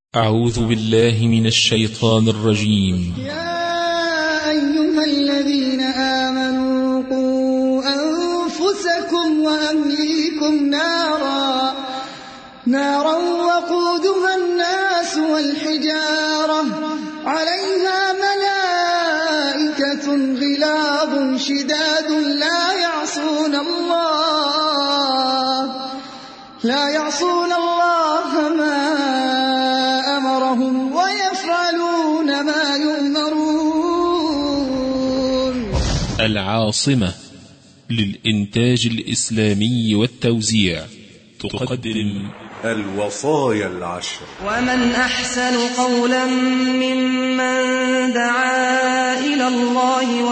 أعوذ بالله من الشيطان الرجيم. يا أيها الذين آمنوا قوا أنفسكم وأهليكم نارا وقودها الناس والحجارة عليها ملائكة غلاظ شداد لا يعصون الله ما أمرهم ويفعلون ما يؤمرون. العاصمة للإنتاج الإسلامي والتوزيع تقدم الوصايا العشر. ومن أحسن قولا ممن دعا إلى الله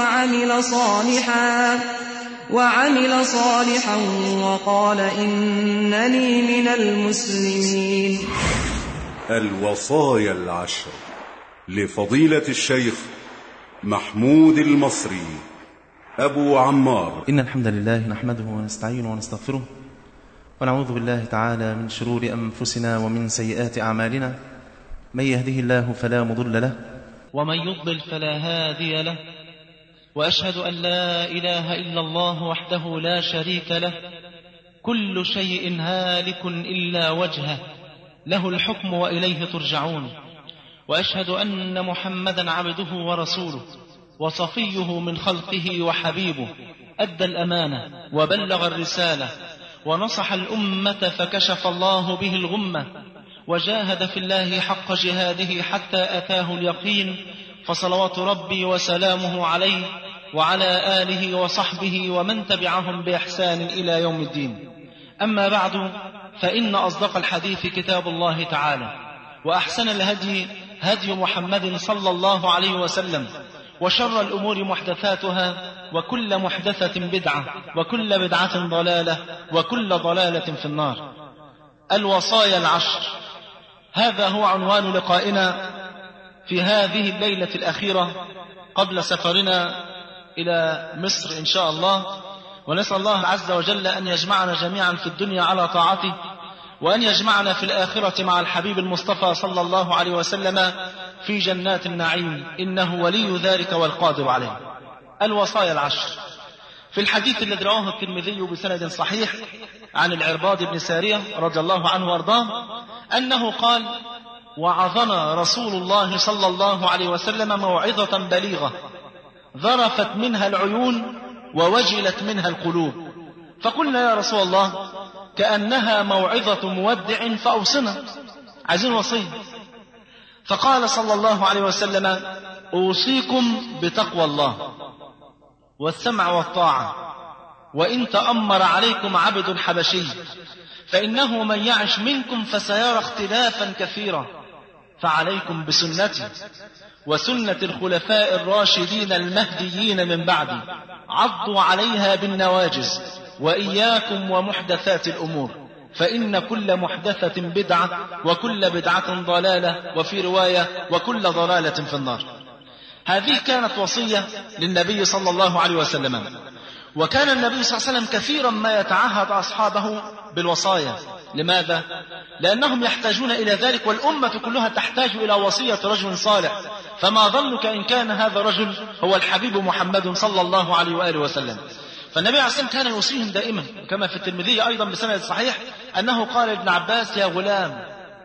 وعمل صالحا وقال إنني من المسلمين. الوصايا العشر لفضيلة الشيخ محمود المصري أبو عمار. إن الحمد لله نحمده ونستعينه ونستغفره ونعوذ بالله تعالى من شرور أنفسنا ومن سيئات أعمالنا. من يهده الله فلا مضل له ومن يضلل فلا هادي له، وأشهد أن لا إله إلا الله وحده لا شريك له، كل شيء هالك إلا وجهه، له الحكم وإليه ترجعون. وأشهد أن محمدا عبده ورسوله وصفيه من خلقه وحبيبه، أدى الأمانة وبلغ الرسالة ونصح الأمة فكشف الله به الغمة، وجاهد في الله حق جهاده حتى أتاه اليقين، فصلوات ربي وسلامه عليه وعلى آله وصحبه ومن تبعهم بإحسان إلى يوم الدين. أما بعد، فإن أصدق الحديث كتاب الله تعالى، وأحسن الهدي هدي محمد صلى الله عليه وسلم، وشر الأمور محدثاتها، وكل محدثة بدعة، وكل بدعة ضلالة، وكل ضلالة في النار. الوصايا العشر، هذا هو عنوان لقائنا في هذه الليلة الأخيرة قبل سفرنا إلى مصر إن شاء الله. ونسأل الله عز وجل أن يجمعنا جميعا في الدنيا على طاعته، وأن يجمعنا في الآخرة مع الحبيب المصطفى صلى الله عليه وسلم في جنات النعيم، إنه ولي ذلك والقادر عليه. الوصايا العشر. في الحديث الذي رواه الترمذي بسند صحيح عن العرباض بن سارية رضي الله عنه وارضاه أنه قال: وعظنا رسول الله صلى الله عليه وسلم موعظة بليغة ذرفت منها العيون ووجلت منها القلوب، فقلنا يا رسول الله كأنها موعظة مودع فأوصنا، عايزين وصية. فقال صلى الله عليه وسلم: أوصيكم بتقوى الله والسمع والطاعة، وإن تأمر عليكم عبد حبشي، فإنه من يعش منكم فسيرى اختلافا كثيرا، فعليكم بسنتي وسنة الخلفاء الراشدين المهديين من بعدي، عضوا عليها بالنواجز، وإياكم ومحدثات الأمور، فإن كل محدثة بدعة، وكل بدعة ضلالة، وفي رواية وكل ضلالة في النار. هذه كانت وصية للنبي صلى الله عليه وسلم. وكان النبي صلى الله عليه وسلم كثيرا ما يتعهد أصحابه بالوصايا. لماذا؟ لأنهم يحتاجون إلى ذلك، والأمة كلها تحتاج إلى وصية رجل صالح. فما ظنك إن كان هذا الرجل هو الحبيب محمد صلى الله عليه وآله وسلم. فالنبي عليه الصلاة والسلام كان يوصيهم دائما، كما في الترمذي أيضا بسند صحيح أنه قال لابن عباس: يا غلام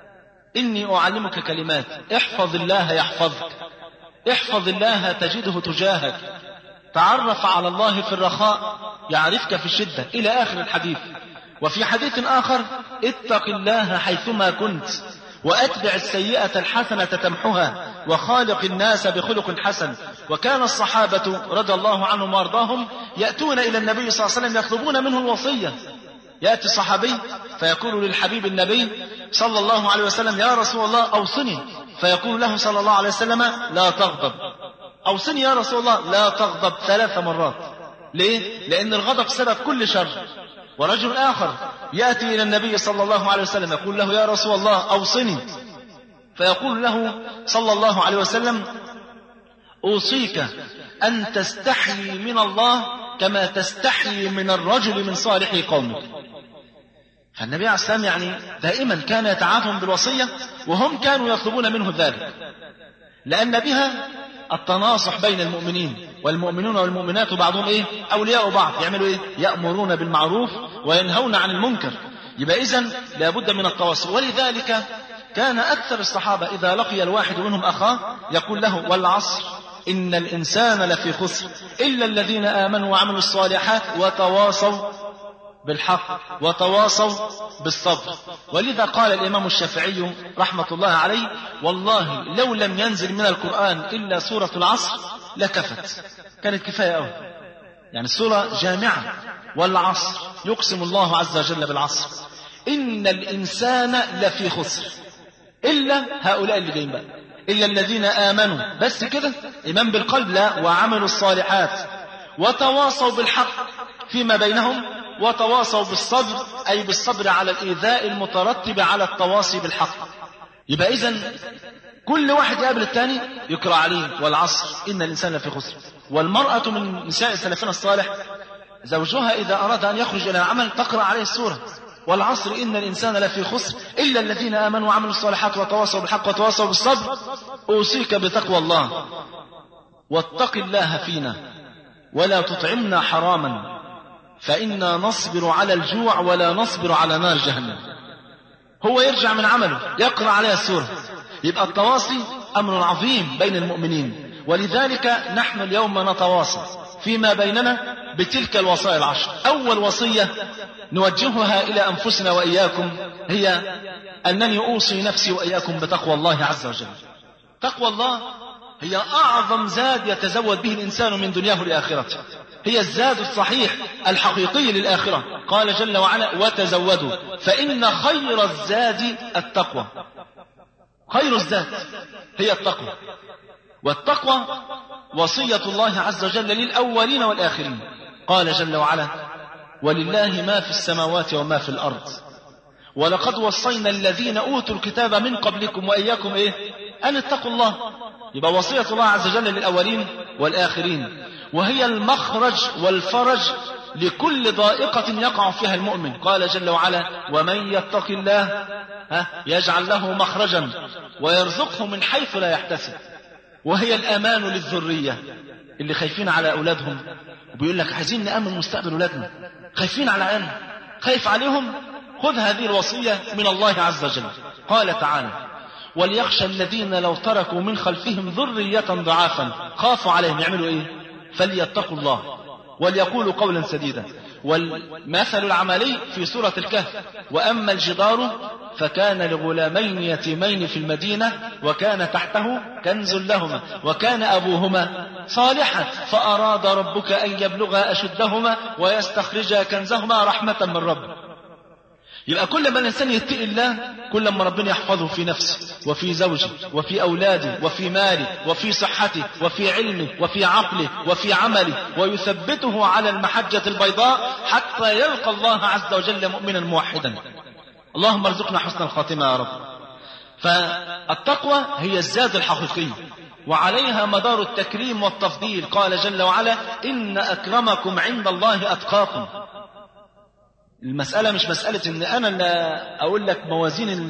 إني أعلمك كلمات، احفظ الله يحفظك، احفظ الله تجده تجاهك، تعرف على الله في الرخاء يعرفك في الشدة، إلى آخر الحديث. وفي حديث آخر: اتق الله حيثما كنت، وأتبع السيئة الحسنة تمحها، وخالق الناس بخلق حسن. وكان الصحابة رضي الله عنهم وارضاهم يأتون إلى النبي صلى الله عليه وسلم يطلبون منه الوصية. يأتي الصحابي فيقول للحبيب النبي صلى الله عليه وسلم: يا رسول الله أوصني. فيقول له صلى الله عليه وسلم: لا تغضب. أوصني يا رسول الله، لا تغضب 3 مرات. ليه؟ لأن الغضب سبب كل شر. ورجل آخر يأتي إلى النبي صلى الله عليه وسلم يقول له: يا رسول الله أوصني. فيقول له صلى الله عليه وسلم: أوصيك أن تستحيي من الله كما تستحيي من الرجل من صالح قومك. فالنبي عليه السلام يعني دائما كان يتعاهدهم بالوصية، وهم كانوا يطلبون منه ذلك، لأن بها التناصح بين المؤمنين، والمؤمنون والمؤمنات بعضهم أولياء بعض، يعملوا يأمرون بالمعروف وينهون عن المنكر. يبقى إذن لابد من التواصل. ولذلك كان أكثر الصحابة إذا لقي الواحد منهم أخاه يقول له: والعصر إن الإنسان لفي خسر إلا الذين آمنوا وعملوا الصالحات وتواصوا بالحق وتواصوا بالصبر. ولذا قال الإمام الشافعي رحمة الله عليه: والله لو لم ينزل من القرآن إلا سورة العصر لكفت، كانت كفاية أوي. يعني السورة جامعة. والعصر يقسم الله عز وجل بالعصر إن الإنسان لفي خسر إلا هؤلاء اللي جايين بقى، إلا الذين آمنوا، بس كده إيمان بالقلب لا، وعملوا الصالحات وتواصوا بالحق فيما بينهم وتواصوا بالصبر، أي بالصبر على الإيذاء المترتب على التواصي بالحق. يبقى إذن كل واحد يقابل الثاني يقرأ عليه والعصر إن الإنسان لفي خسر. والمرأة من نساء سلفنا الصالح زوجها إذا أراد أن يخرج إلى عمل تقرأ عليه السورة والعصر إن الإنسان لفي خسر إلا الذين آمنوا وعملوا الصالحات وتواصوا بالحق وتواصوا بالصبر. أوصيك بتقوى الله واتق الله فينا ولا تطعمنا حراما فإنا نصبر على الجوع ولا نصبر على نار جهنم. هو يرجع من عمله يقرأ عليها السورة. يبقى التواصي أمر عظيم بين المؤمنين، ولذلك نحن اليوم نتواصى فيما بيننا بتلك الوصايا العشر. أول وصية نوجهها إلى أنفسنا وإياكم هي أنني أوصي نفسي وإياكم بتقوى الله عز وجل. تقوى الله هي أعظم زاد يتزود به الإنسان من دنياه لآخرته، هي الزاد الصحيح الحقيقي للآخرة. قال جل وعلا: وتزودوا فإن خير الزاد التقوى. خير الزاد هي التقوى، والتقوى وصية الله عز وجل للأولين والآخرين. قال جل وعلا: ولله ما في السماوات وما في الأرض ولقد وصينا الذين أوتوا الكتاب من قبلكم وإياكم أن اتقوا الله. يبقى وصية الله عز وجل للأولين والآخرين، وهي المخرج والفرج لكل ضائقة يقع فيها المؤمن. قال جل وعلا: ومن يتق الله يجعل له مخرجا ويرزقه من حيث لا يحتسب. وهي الأمان للذرية اللي خايفين على أولادهم وبيقول لك عايزين نأمن مستقبل أولادنا، خايفين على عيالنا، خايف عليهم، خذ هذه الوصية من الله عز وجل. قال تعالى: وليخشى الذين لو تركوا من خلفهم ذرية ضعافا خافوا عليهم يعملوا فليتقوا الله وليقولوا قولا سديدا. والمثل العملي في سورة الكهف: وأما الجدار فكان لغلامين يتيمين في المدينة وكان تحته كنز لهما وكان أبوهما صالحا فأراد ربك أن يبلغا أشدهما ويستخرجا كنزهما رحمة من ربه. يبقى كل ما الإنسان يتقي الله كل ما ربنا يحفظه في نفسه وفي زوجه وفي أولاده وفي ماله وفي صحته وفي علمه وفي عقله وفي عمله، ويثبته على المحجة البيضاء حتى يلقى الله عز وجل مؤمنا موحدا. اللهم ارزقنا حسن الخاتمة يا رب. فالتقوى هي الزاد الحقيقي وعليها مدار التكريم والتفضيل. قال جل وعلا: إن أكرمكم عند الله أتقاكم. المسألة مش مسألة إن أنا اللي أقول لك موازين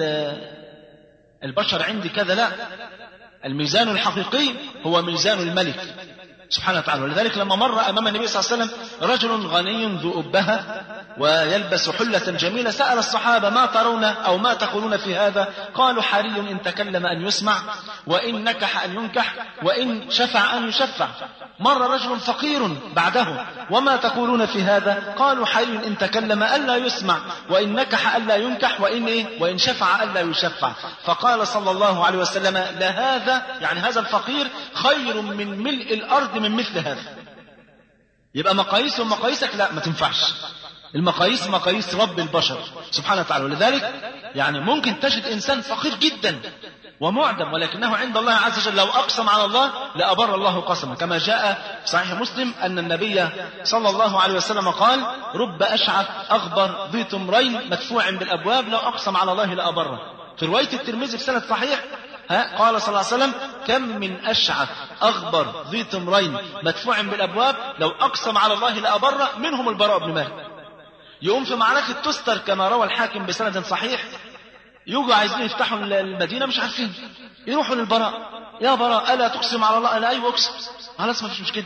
البشر عندي كذا، لا، الميزان الحقيقي هو ميزان الملك سبحانه وتعالى. ولذلك لما مر أمام النبي صلى الله عليه وسلم رجل غني ذو أبهة ويلبس حلة جميلة، سأل الصحابة: ما ترون أو ما تقولون في هذا؟ قالوا: حري إن تكلم أن يسمع وإن نكح أن ينكح وإن شفع أن يشفع. مر رجل فقير بعده: وما تقولون في هذا؟ قالوا: حري إن تكلم ألا يسمع وإن نكح ألا ينكح وإن شفع ألا يشفع. فقال صلى الله عليه وسلم: لهذا يعني هذا الفقير خير من ملء الأرض من مثل هذا. يبقى مقاييس ومقاييسك لا، ما تنفعش. المقاييس مقاييس رب البشر سبحانه وتعالى. ولذلك يعني ممكن تجد إنسان فقير جدا ومعدم، ولكنه عند الله عز وجل لو أقسم على الله لأبر الله قسمه، كما جاء في صحيح مسلم أن النبي صلى الله عليه وسلم قال: رب أشعث أغبر ذي تمرين مدفوع بالأبواب لو أقسم على الله لأبره. في رواية الترمذي في سند صحيح قال صلى الله عليه وسلم: كم من أشعث أغبر ذي تمرين مدفوع بالأبواب لو أقسم على الله لأبره، منهم البراء بن مالك. يقوم في معركة تستر كما روى الحاكم بسند صحيح، يجوا عايزين يفتحوا المدينة مش عارفين، يروحوا للبراء، يا براء ألا تقسم على الله؟ ألا أيوة أقسم. خلاص ما فيش مشكلة.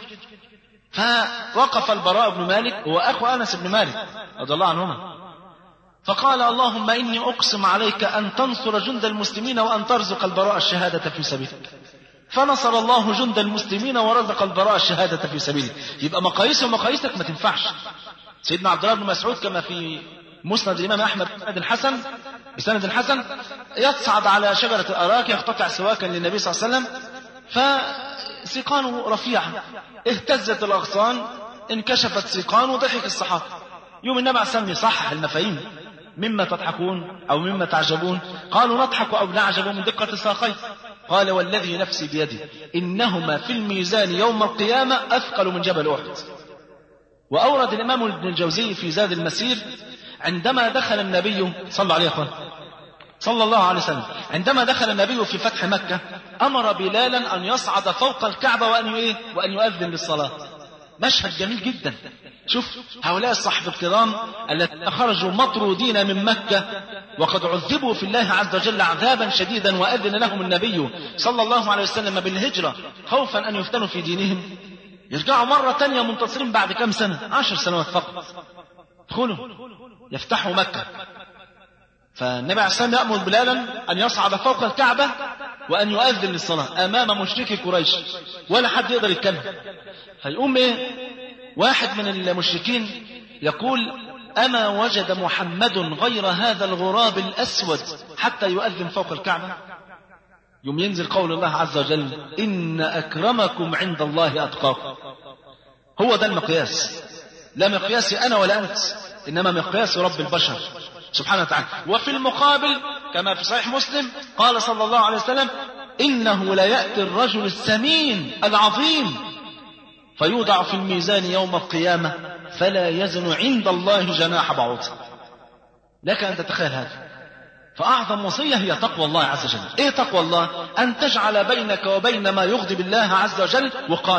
فوقف البراء بن مالك هو أخو أنس بن مالك رضي الله عنهما، فقال اللهم إني أقسم عليك أن تنصر جند المسلمين وأن ترزق البراء الشهادة في سبيلك. فنصر الله جند المسلمين ورزق البراء الشهادة في سبيله. يبقى مقاييسه ومقاييسك ما تنفعش. سيدنا عبد الله بن مسعود كما في مسند الإمام أحمد بسند حسن يصعد على شجرة الأراك يقتطع سواكا للنبي صلى الله عليه وسلم، فسيقانه رفيعة، اهتزت الأغصان، انكشفت سيقانه، وضحك الصحابة. يوم النبي عليه السلام يصحح المفاهيم، مما تضحكون أو مما تعجبون؟ قالوا نضحك أو نعجب من دقة الساقين. قال والذي نفسي بيده إنهما في الميزان يوم القيامة أثقل من جبل أحد. وأورد الإمام ابن الجوزي في زاد المسير عندما دخل النبي صلى الله عليه وسلم عندما دخل النبي في فتح مكة أمر بلالا أن يصعد فوق الكعبة وأن يؤذن للصلاة. مشهد جميل جدا. شوف هؤلاء الصحابة الكرام الذين خرجوا مطرودين من مكة وقد عذبوا في الله عز وجل عذابا شديدا، وأذن لهم النبي صلى الله عليه وسلم بالهجرة خوفا أن يفتنوا في دينهم، يرجعوا مرة تانية منتصرين بعد كم سنة، 10 سنوات فقط، ادخلوا يفتحوا مكة. فالنبي عليه السلام يأمر بلالا أن يصعد فوق الكعبة وأن يؤذن للصلاة أمام مشركي قريش، ولا حد يقدر يتكلم. فيقوم واحد من المشركين يقول أما وجد محمد غير هذا الغراب الأسود حتى يؤذن فوق الكعبة؟ يوم ينزل قول الله عز وجل إن أكرمكم عند الله أتقاكم. هو ده المقياس، لا مقياسي أنا ولا أنت، إنما مقياس رب البشر سبحانه وتعالى. وفي المقابل كما في صحيح مسلم قال صلى الله عليه وسلم إنه لا يأتي الرجل السمين العظيم فيوضع في الميزان يوم القيامة فلا يزن عند الله جناح بعوضة. لك أن تتخيل هذا. فأعظم وصية هي تقوى الله عز وجل. إيه تقوى الله؟ أن تجعل بينك وبين ما يغضب الله عز وجل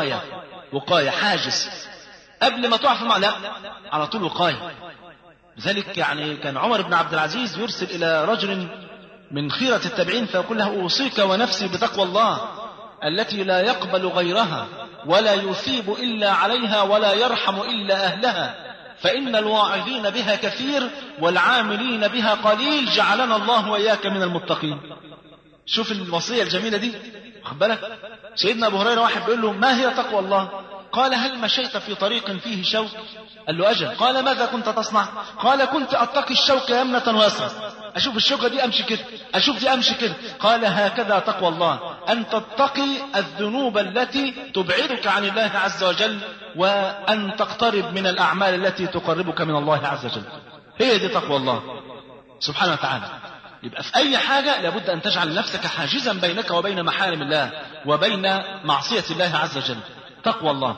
وقاية حاجز، قبل ما تقع في المعصية على طول وقاية. لذلك يعني كان عمر بن عبد العزيز يرسل إلى رجل من خيرة التابعين فيقول له أوصيك ونفسي بتقوى الله التي لا يقبل غيرها ولا يثيب إلا عليها ولا يرحم إلا أهلها، فإن الواعظين بها كثير والعاملين بها قليل، جعلنا الله وإياك من المتقين. شوف الوصية الجميلة دي، خد بالك. سيدنا أبو هريرة واحد بيقول له ما هي تقوى الله؟ قال هل مشيت في طريق فيه شوك؟ قال له أجل. قال ماذا كنت تصنع؟ قال كنت أتقي الشوك يمنة ويسرا، أشوف الشوكة دي أمشي كده، أشوف دي أمشي كده. قال هكذا تقوى الله، أن تتقي الذنوب التي تبعدك عن الله عز وجل وأن تقترب من الأعمال التي تقربك من الله عز وجل. هي دي تقوى الله سبحانه وتعالى. يبقى في أي حاجة لابد أن تجعل نفسك حاجزا بينك وبين محارم الله وبين معصية الله عز وجل. تقوى الله.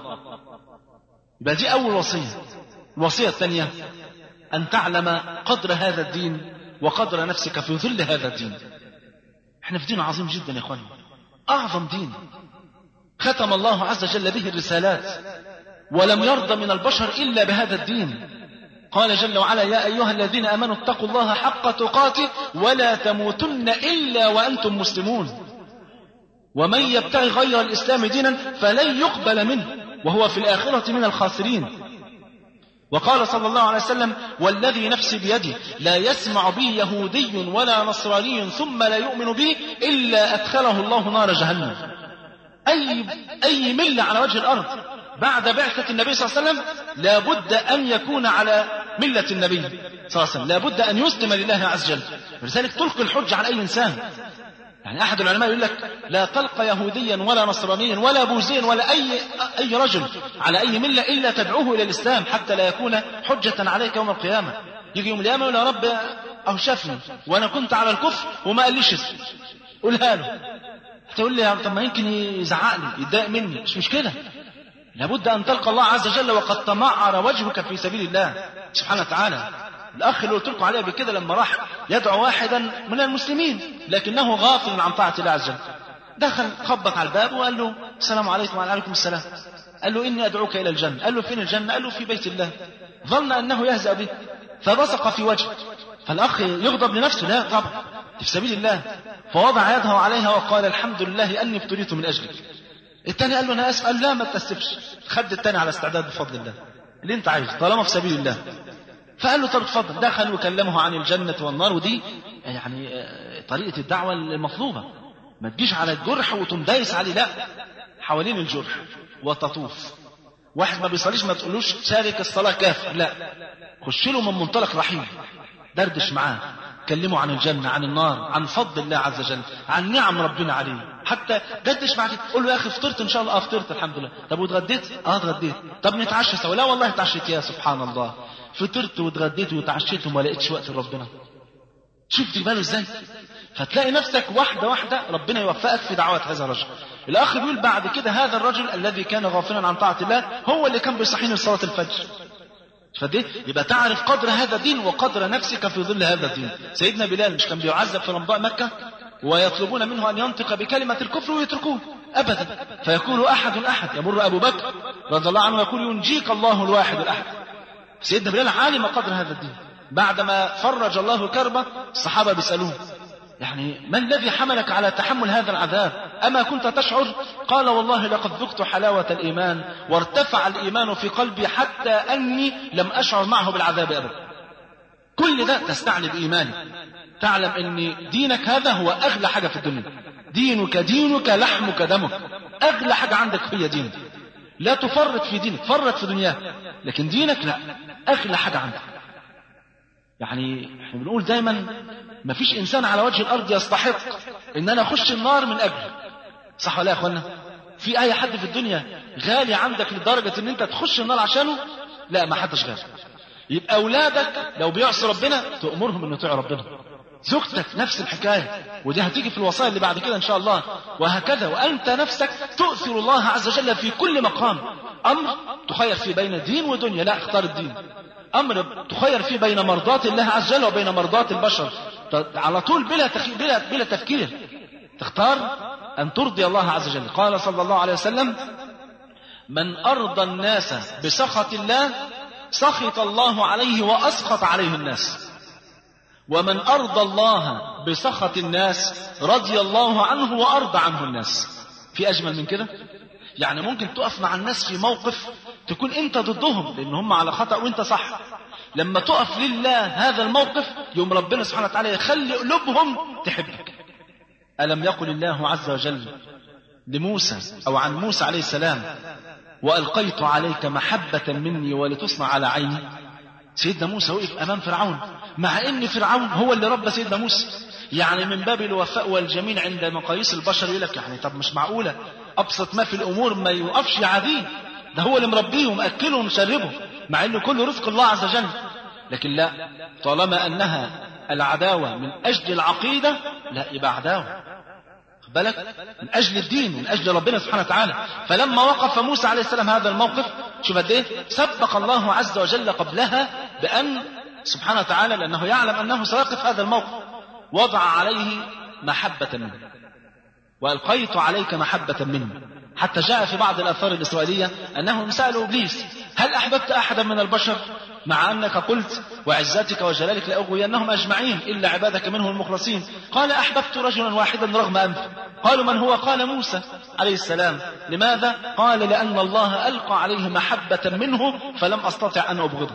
يبقى دي أول وصية. الوصية الثانية أن تعلم قدر هذا الدين وقدر نفسك في ظل هذا الدين. احنا في دين عظيم جدا يا اخواني، أعظم دين ختم الله عز وجل به الرسالات، ولم يرضى من البشر إلا بهذا الدين. قال جل وعلا يا أيها الذين آمنوا اتقوا الله حق تقاته ولا تموتن إلا وأنتم مسلمون، ومن يبتغي غير الإسلام دينا فلن يقبل منه وهو في الآخرة من الخاسرين. وقال صلى الله عليه وسلم والذي نفسي بيده لا يسمع بي يهودي ولا نصراني ثم لا يؤمن بي إلا أدخله الله نار جهنم. أي ملة على وجه الأرض بعد بعثة النبي صلى الله عليه وسلم لابد أن يكون على ملة النبي صلى الله عليه وسلم، لابد أن يسلم لله عز وجل. ولذلك تلقي الحج على أي إنسان. يعني أحد العلماء يقول لك لا تلقى يهوديا ولا نصرانيا ولا بوذيا ولا أي رجل على أي ملة إلا تدعوه إلى الإسلام حتى لا يكون حجة عليك يوم القيامة. يجي يوم القيامة يقول يا رب أو شافني وأنا كنت على الكفر وما قاليش اسم، قولها له. هتقول لي طب ما يمكن يزعق لي يتضايق مني، مش مشكلة. لابد أن تلقى الله عز وجل وقد تمعر وجهك في سبيل الله سبحانه وتعالى. الأخ اللي قلت لكم عليه بكده لما راح يدعو واحدا من المسلمين لكنه غافل عن طاعة الله عز وجل، دخل خبط على الباب وقال له السلام عليكم. وعليكم السلام. قال له إني أدعوك إلى الجنة. قال له فين الجنة؟ قال له في بيت الله. ظن أنه يهزأ به فبصق في وجهه. فالأخ يغضب لنفسه؟ لا طبعا، في سبيل الله. فوضع يده عليها وقال الحمد لله أني ابتليت من أجلك. الثاني قال له أنا آسف، قال لا ما تأسفش. خد الثاني على استعداد بفضل الله اللي انت عايزه طالما في سبيل الله. فقال له طب اتفضل. دخل وكلمه عن الجنة والنار. ودي يعني طريقة الدعوة المطلوبة، ما تجيش على الجرح وتندايس عليه، لا، حوالين الجرح وتطوف. واحد ما بيصليش ما تقولوش شارك الصلاة كافر، لا، خش له من منطلق رحيم، دردش معاه، كلمه عن الجنة، عن النار، عن فضل الله عز وجل، عن نعم ربنا عليه. حتى دردش معاه، قول له يا أخي فطرت إن شاء الله؟ فطرت الحمد لله. طب واتغديت؟ اتغديت. طب نتعشى سوا؟ لا والله اتعشيت. يا سبحان الله، فطرت واتغديت وتعشيت وما لقيتش وقت لربنا. شفت باله ازاي؟ فتلاقي نفسك واحدة واحدة ربنا يوفقك في دعوات هذا الرجل. الأخ بيقول بعد كده هذا الرجل الذي كان غافلا عن طاعة الله هو اللي كان بيصحيني لصلاة الفجر. فدي يبقى تعرف قدر هذا الدين وقدر نفسك في ظل هذا الدين. سيدنا بلال مش كان بيعذب في رمضاء مكة ويطلبون منه أن ينطق بكلمة الكفر ويتركوه أبدا، فيقول أحد يمر أبو بكر رضي الله عنه يقول ينجيك الله الواحد الأحد. سيدنا بلال عالم قدر هذا الدين. بعدما فرج الله كربه الصحابة بيسألوه يعني ما الذي حملك على تحمل هذا العذاب؟ أما كنت تشعر؟ قال والله لقد ذقت حلاوة الإيمان وارتفع الإيمان في قلبي حتى أني لم أشعر معه بالعذاب أبدا. كل ده تستعلي بإيمانك، تعلم أن دينك هذا هو أغلى حاجة في الدنيا. دينك لحمك دمك، أغلى حاجة عندك هي دينك. لا تفرط في دينك، فرط في دنياك، لكن دينك لا، أغلى حاجة عندك. يعني احنا بنقول دايما ما فيش إنسان على وجه الأرض يستحق إن أنا أخش النار من أجله، صح ولا يا أخوانا؟ في أي حد في الدنيا غالي عندك لدرجة إن أنت تخش النار عشانه؟ لا، ما حدش غالي. يبقى أولادك لو بيعصوا ربنا تأمرهم إنه يطيعوا ربنا، زوجتك نفس الحكاية، ودي هتيجي في الوصايا اللي بعد كده إن شاء الله، وهكذا. وأنت نفسك تؤثر الله عز وجل في كل مقام. أمر تخير فيه بين دين ودنيا، لا، اختار الدين. أمر تخير فيه بين مرضات الله عز وجل وبين مرضات البشر، على طول بلا تفكير تختار أن ترضي الله عز وجل. قال صلى الله عليه وسلم من أرضى الناس بسخط الله سخط الله عليه وأسخط عليه الناس، ومن أرضى الله بسخط الناس رضي الله عنه وأرضى عنه الناس. في أجمل من كده؟ يعني ممكن تقف مع الناس في موقف تكون انت ضدهم لان هم على خطأ وانت صح، لما تقف لله هذا الموقف يوم ربنا سبحانه وتعالى يخلي قلوبهم تحبك. ألم يقل الله عز وجل لموسى أو عن موسى عليه السلام وألقيت عليك محبة مني ولتصنع على عيني؟ سيدنا موسى وقف أمام فرعون، مع ان فرعون هو اللي ربى سيدنا موسى. يعني من باب الوفاء والجميل عند مقاييس البشر يقول لك يعني طب مش معقولة أبسط ما في الأمور ما يوقفش عادي، ده هو اللي مربيه ومأكله ومشربه، مع انه كله رزق الله عز وجل. لكن لا، طالما أنها العداوة من أجل العقيدة لا، يبقى عداوة بالك من أجل الدين، من أجل ربنا سبحانه وتعالى. فلما وقف موسى عليه السلام هذا الموقف، شوف قد ايه سبق الله عز وجل قبلها بأن سبحانه وتعالى لأنه يعلم أنه سيقف هذا الموقف وضع عليه محبة منه، وألقيت عليك محبة منه. حتى جاء في بعض الآثار الإسرائيلية أنهم سألوا إبليس هل أحببت أحدا من البشر؟ مع أنك قلت وعزتك وجلالك لأغوينهم أجمعين إلا عبادك منهم المخلصين. قال أحببت رجلا واحدا رغم أنفه. قالوا من هو؟ قال موسى عليه السلام. لماذا؟ قال لأن الله ألقى عليه محبة منه فلم أستطع أن أبغضه.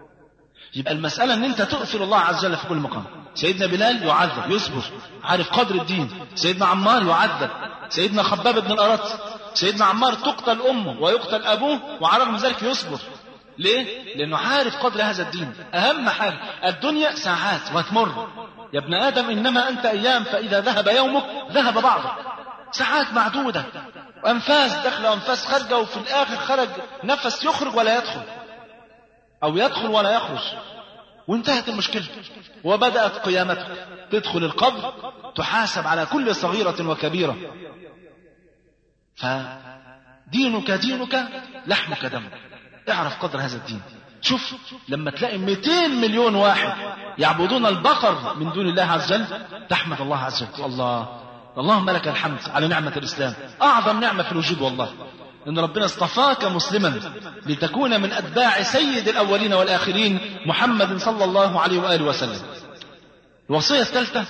يبقى المسألة أن أنت تؤثر الله عز وجل في كل مقام. سيدنا بلال يعذب يصبر، عارف قدر الدين. سيدنا عمار يعذب، سيدنا خباب بن الأرت، سيدنا عمار تقتل أمه ويقتل أبوه وعلى رغم ذلك يصبر. ليه؟ لأنه عارف قدر هذا الدين. أهم حاجة الدنيا ساعات وتمر يا ابن آدم، إنما أنت أيام فإذا ذهب يومك ذهب بعضك. ساعات معدودة، وأنفاس داخلة وأنفاس خارجة، وفي الآخر خرج نفس يخرج ولا يدخل، أو يدخل ولا يخرج، وانتهت المشكلة وبدأت قيامتك. تدخل القبر تحاسب على كل صغيرة وكبيرة. فدينك لحمك دمك، اعرف قدر هذا الدين. شوف لما تلاقي 200 مليون واحد يعبدون البقر من دون الله عز وجل تحمد الله عز وجل. اللهم لك الحمد على نعمة الإسلام، أعظم نعمة في الوجود والله. إن ربنا اصطفاك مسلما لتكون من أتباع سيد الأولين والآخرين محمد صلى الله عليه وآله وسلم. الوصية الثالثة،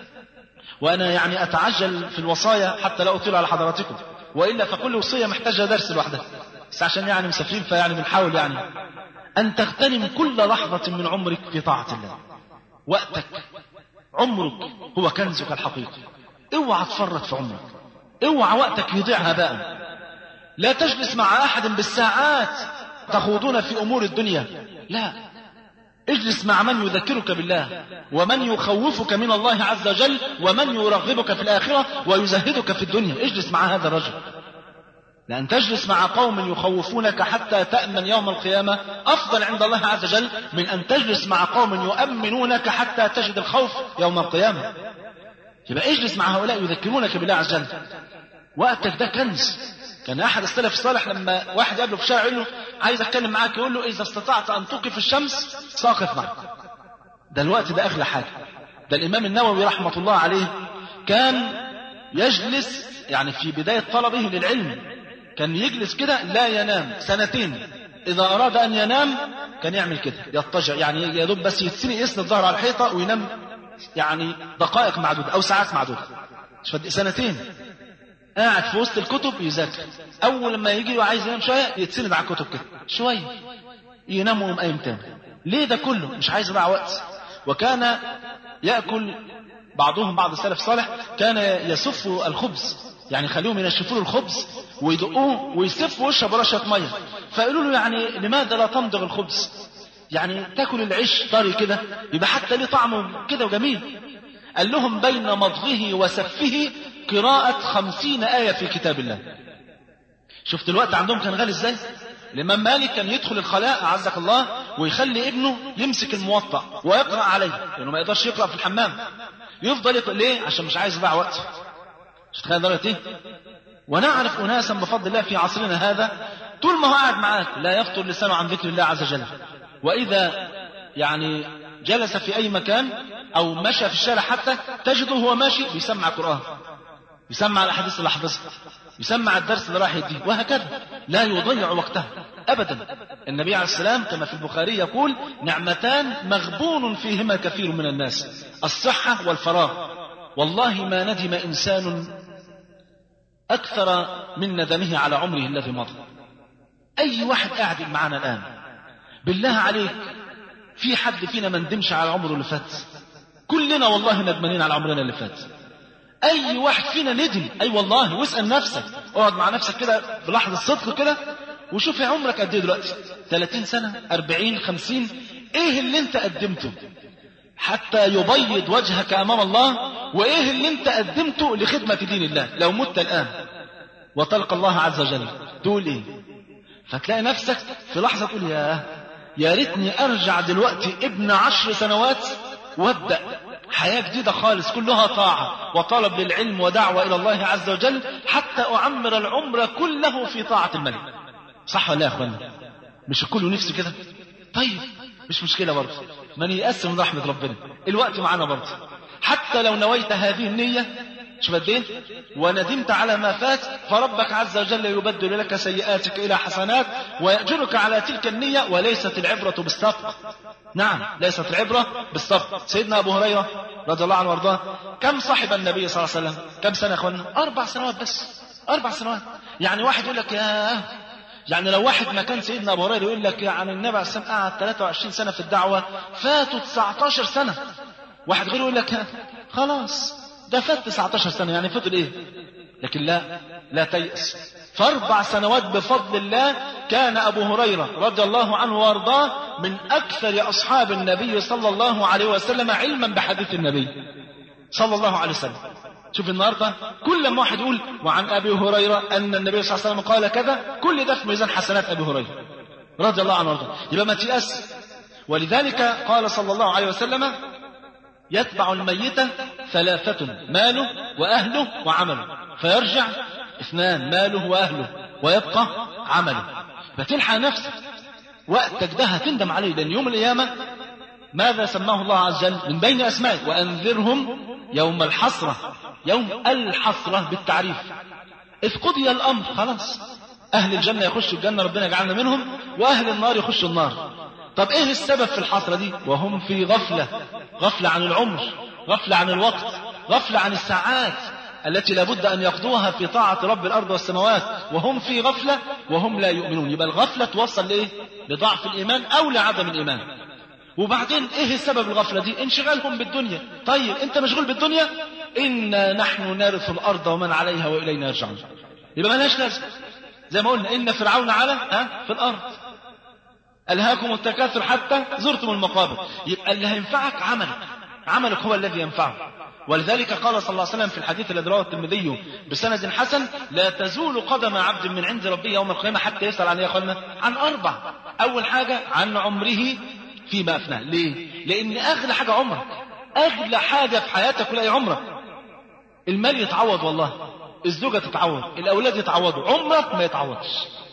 وأنا يعني أتعجل في الوصايا حتى لا أطيل على حضراتكم، وإلا فكل وصية محتاجة درس لوحدها، بس عشان يعني مسافرين فيعني بنحاول يعني أن تغتنم كل لحظة من عمرك في طاعة الله. وقتك، عمرك هو كنزك الحقيقي، اوعى تفرط في عمرك، اوعى وقتك يضيع هباء. لا تجلس مع أحد بالساعات تخوضون في أمور الدنيا، لا، اجلس مع من يذكرك بالله ومن يخوفك من الله عز وجل ومن يرغبك في الآخرة ويزهدك في الدنيا. اجلس مع هذا الرجل، لأن تجلس مع قوم يخوفونك حتى تأمن يوم القيامة أفضل عند الله عز وجل من أن تجلس مع قوم يؤمنونك حتى تجد الخوف يوم القيامة. يبقى اجلس مع هؤلاء يذكرونك بالله عز وجل. وقتك ده كنز. كان أحد السلف الصالح لما واحد يقابله في الشارع يقول له عايز أتكلم معاك، يقول له إذا استطعت أن توقف الشمس ساقف معك. ده الوقت ده أغلى حاجة. ده الإمام النووي رحمة الله عليه كان يجلس يعني في بداية طلبه للعلم كان يجلس كده لا ينام سنتين. إذا أراد أن ينام كان يعمل كده، يضطجع يعني يدوب بس يسند الظهر على الحيطة وينام يعني دقائق معدودة أو ساعات معدودة. سنتين قاعد في وسط الكتب يذاكر. أول لما يجي وعايز ينام شوية يتسند على الكتب كده شوية ينام ويقوم قايم تاني. ليه ده كله؟ مش عايز يضيع وقت. وكان يأكل بعضهم بعض السلف الصالح كان يسف الخبز، يعني خليهم ينشفوا له الخبز ويدقوه ويسفوا ويشرب رشة مية. فقالوا له يعني لماذا لا تمضغ الخبز؟ يعني تاكل العيش طري كده يبقى حتى ليه طعمه كده وجميل. قال لهم بين مضغه وسفه قراءة 50 آية في كتاب الله. شفت الوقت عندهم كان غالي ازاي؟ الإمام مالك كان يدخل الخلاء أعزك الله ويخلي ابنه يمسك الموطأ ويقرأ عليه لأنه ما يقدرش يقرأ في الحمام. يفضل يقرأ ليه؟ عشان مش عايز يضيع وقت. مش تخيل درجة ايه؟ ونعرف أناسا بفضل الله في عصرنا هذا طول ما هو قاعد معاك لا يفطر لسانه عن ذكر الله عز وجل. وإذا يعني جلس في أي مكان أو مشى في الشارع حتى تجده هو ماشي بيسمع قرآن، يسمع الأحاديث اللي حفظها، يسمع الدرس اللي راح يديه، وهكذا لا يضيع وقته أبدا. النبي عليه السلام كما في البخاري يقول نعمتان مغبون فيهما كثير من الناس، الصحة والفراغ. والله ما ندم إنسان أكثر من ندمه على عمره الذي مضى. أي واحد قاعد معنا الآن بالله عليك في حد فينا ما ندمش على عمره اللي فات؟ كلنا والله ندمانين على عمرنا اللي فات. أي واحد فينا ندم، أي والله. واسأل نفسك، اقعد مع نفسك كده بلحظة صدق كده وشوف عمرك قد ايه دلوقتي، 30 سنة 40 50؟ ايه اللي انت قدمته حتى يبيض وجهك أمام الله؟ وايه اللي انت قدمته لخدمة دين الله؟ لو مت الآن وتلقى الله عز وجل تقول ايه؟ فتلاقي نفسك في لحظة تقول يا ريتني أرجع دلوقتي ابن 10 سنوات وابدأ حياة جديدة خالص كلها طاعة وطلب للعلم ودعوة إلى الله عز وجل حتى أعمر العمر كله في طاعة الملك. صح ولا يا أخوانا؟ مش الكل نفسه كده؟ طيب مش مشكلة برضه، من يأس من رحمة ربنا الوقت معنا برضه. حتى لو نويت هذه النية شوف قد ايه وندمت على ما فات فربك عز وجل يبدل لك سيئاتك إلى حسنات ويأجرك على تلك النية. وليست العبرة بالسبق، نعم ليست العبرة بالسبق. سيدنا أبو هريرة رضي الله عنه وارضاه كم صاحب النبي صلى الله عليه وسلم؟ كم سنة يا أخوانا؟ 4 سنوات بس. 4 سنوات. يعني واحد يقول لك يعني لو واحد ما كان سيدنا أبو هريرة يقول لك يعني النبي عليه السلام قعد 23 سنة في الدعوة فاتوا 19 سنة. واحد غير يقول لك خلاص ده فات 19 سنة يعني فاتوا ايه؟ لكن لا تيأس. ف4 سنوات بفضل الله كان أبو هريرة رضي الله عنه وارضاه من أكثر أصحاب النبي صلى الله عليه وسلم علما بحديث النبي صلى الله عليه وسلم. شوف النهاردة كل ما واحد يقول وعن أبي هريرة أن النبي صلى الله عليه وسلم قال كذا كل ده في ميزان حسنات أبي هريرة رضي الله عنه وارضاه. يبقى ما تيأس. ولذلك قال صلى الله عليه وسلم يتبع الميت 3 ماله وأهله وعمله فيرجع 2 ماله وأهله ويبقى عمله. فتلحق نفسك وقتك ده هتندم عليه لأن يوم القيامة ماذا سماه الله عز وجل من بين أسمائه وأنذرهم يوم الحسرة. يوم الحسرة بالتعريف إذ قضي الأمر خلاص أهل الجنة يخشوا الجنة ربنا يجعلنا منهم، وأهل النار يخشوا النار. طب إيه السبب في الحسرة دي؟ وهم في غفلة عن العمر، غفلة عن الوقت، غفلة عن الساعات التي لابد أن يقضوها في طاعة رب الأرض والسماوات، وهم في غفلة وهم لا يؤمنون. يبقى الغفلة توصل لإيه؟ لضعف الإيمان أو لعدم الإيمان. وبعدين إيه سبب الغفلة دي؟ انشغالهم بالدنيا. طيب أنت مشغول بالدنيا؟ إنا نحن نرث الأرض ومن عليها وإلينا يرجعون. يبقى ما لهاش لازمة. زي ما قلنا إن فرعون على في الأرض، ألهاكم التكاثر حتى زرتم المقابر. يبقى اللي هينفعك عملك هو الذي ينفعه. ولذلك قال صلى الله عليه وسلم في الحديث الذي رواه الترمذي بسند حسن: لا تزول قدم عبد من عند ربه يوم القيامة حتى يسأل عن عن 4. أول حاجة عن عمره فيما أفناه. ليه؟ لأن أغلى حاجة عمرك، أغلى حاجة في حياتك كلها عمرك. المال يتعوض والله، الزوجة تتعوض، الأولاد يتعوضوا، عمرك ما يتعوضش.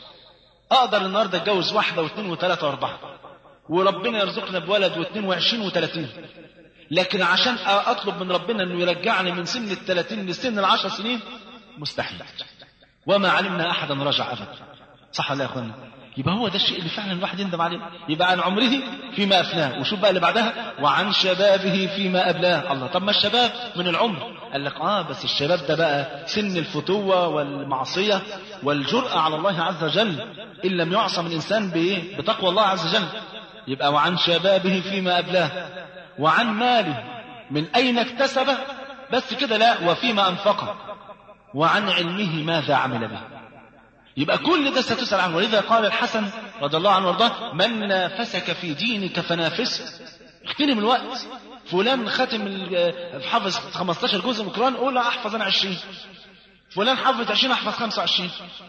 أقدر النهاردة أتجوز 1 و2 و3 و4 وربنا يرزقنا بولد و22 و30، لكن عشان أطلب من ربنا أنه يرجعني من سن 30 لسن 10 سنين مستحيل. وما علمنا أحدا رجع أبدا. صح ولا يا أخوانا؟ يبقى هو ده الشيء اللي فعلا الواحد يندم عليه. يبقى عن عمره فيما أفناه. وشوف بقى اللي بعدها: وعن شبابه فيما أبلاه. الله، طب ما الشباب من العمر. قال لك بس الشباب ده بقى سن الفتوة والمعصية والجرأة على الله عز وجل، إن لم يعصم الإنسان بتقوى الله عز وجل. يبقى وعن شبابه فيما أبلاه، وعن ماله من أين اكتسبه، بس كده لا، وفيما أنفقه، وعن علمه ماذا عمل به. يبقى كل ده ستسأل عنه. ولذا قال الحسن رضي الله عنه وارضاه: من نافسك في دينك فنافسه. اغتنم الوقت. فلان ختم حافظ 15 جزء من القرآن، قول أحفظ أنا 20. فلان حافظ 20، أحفظ 25.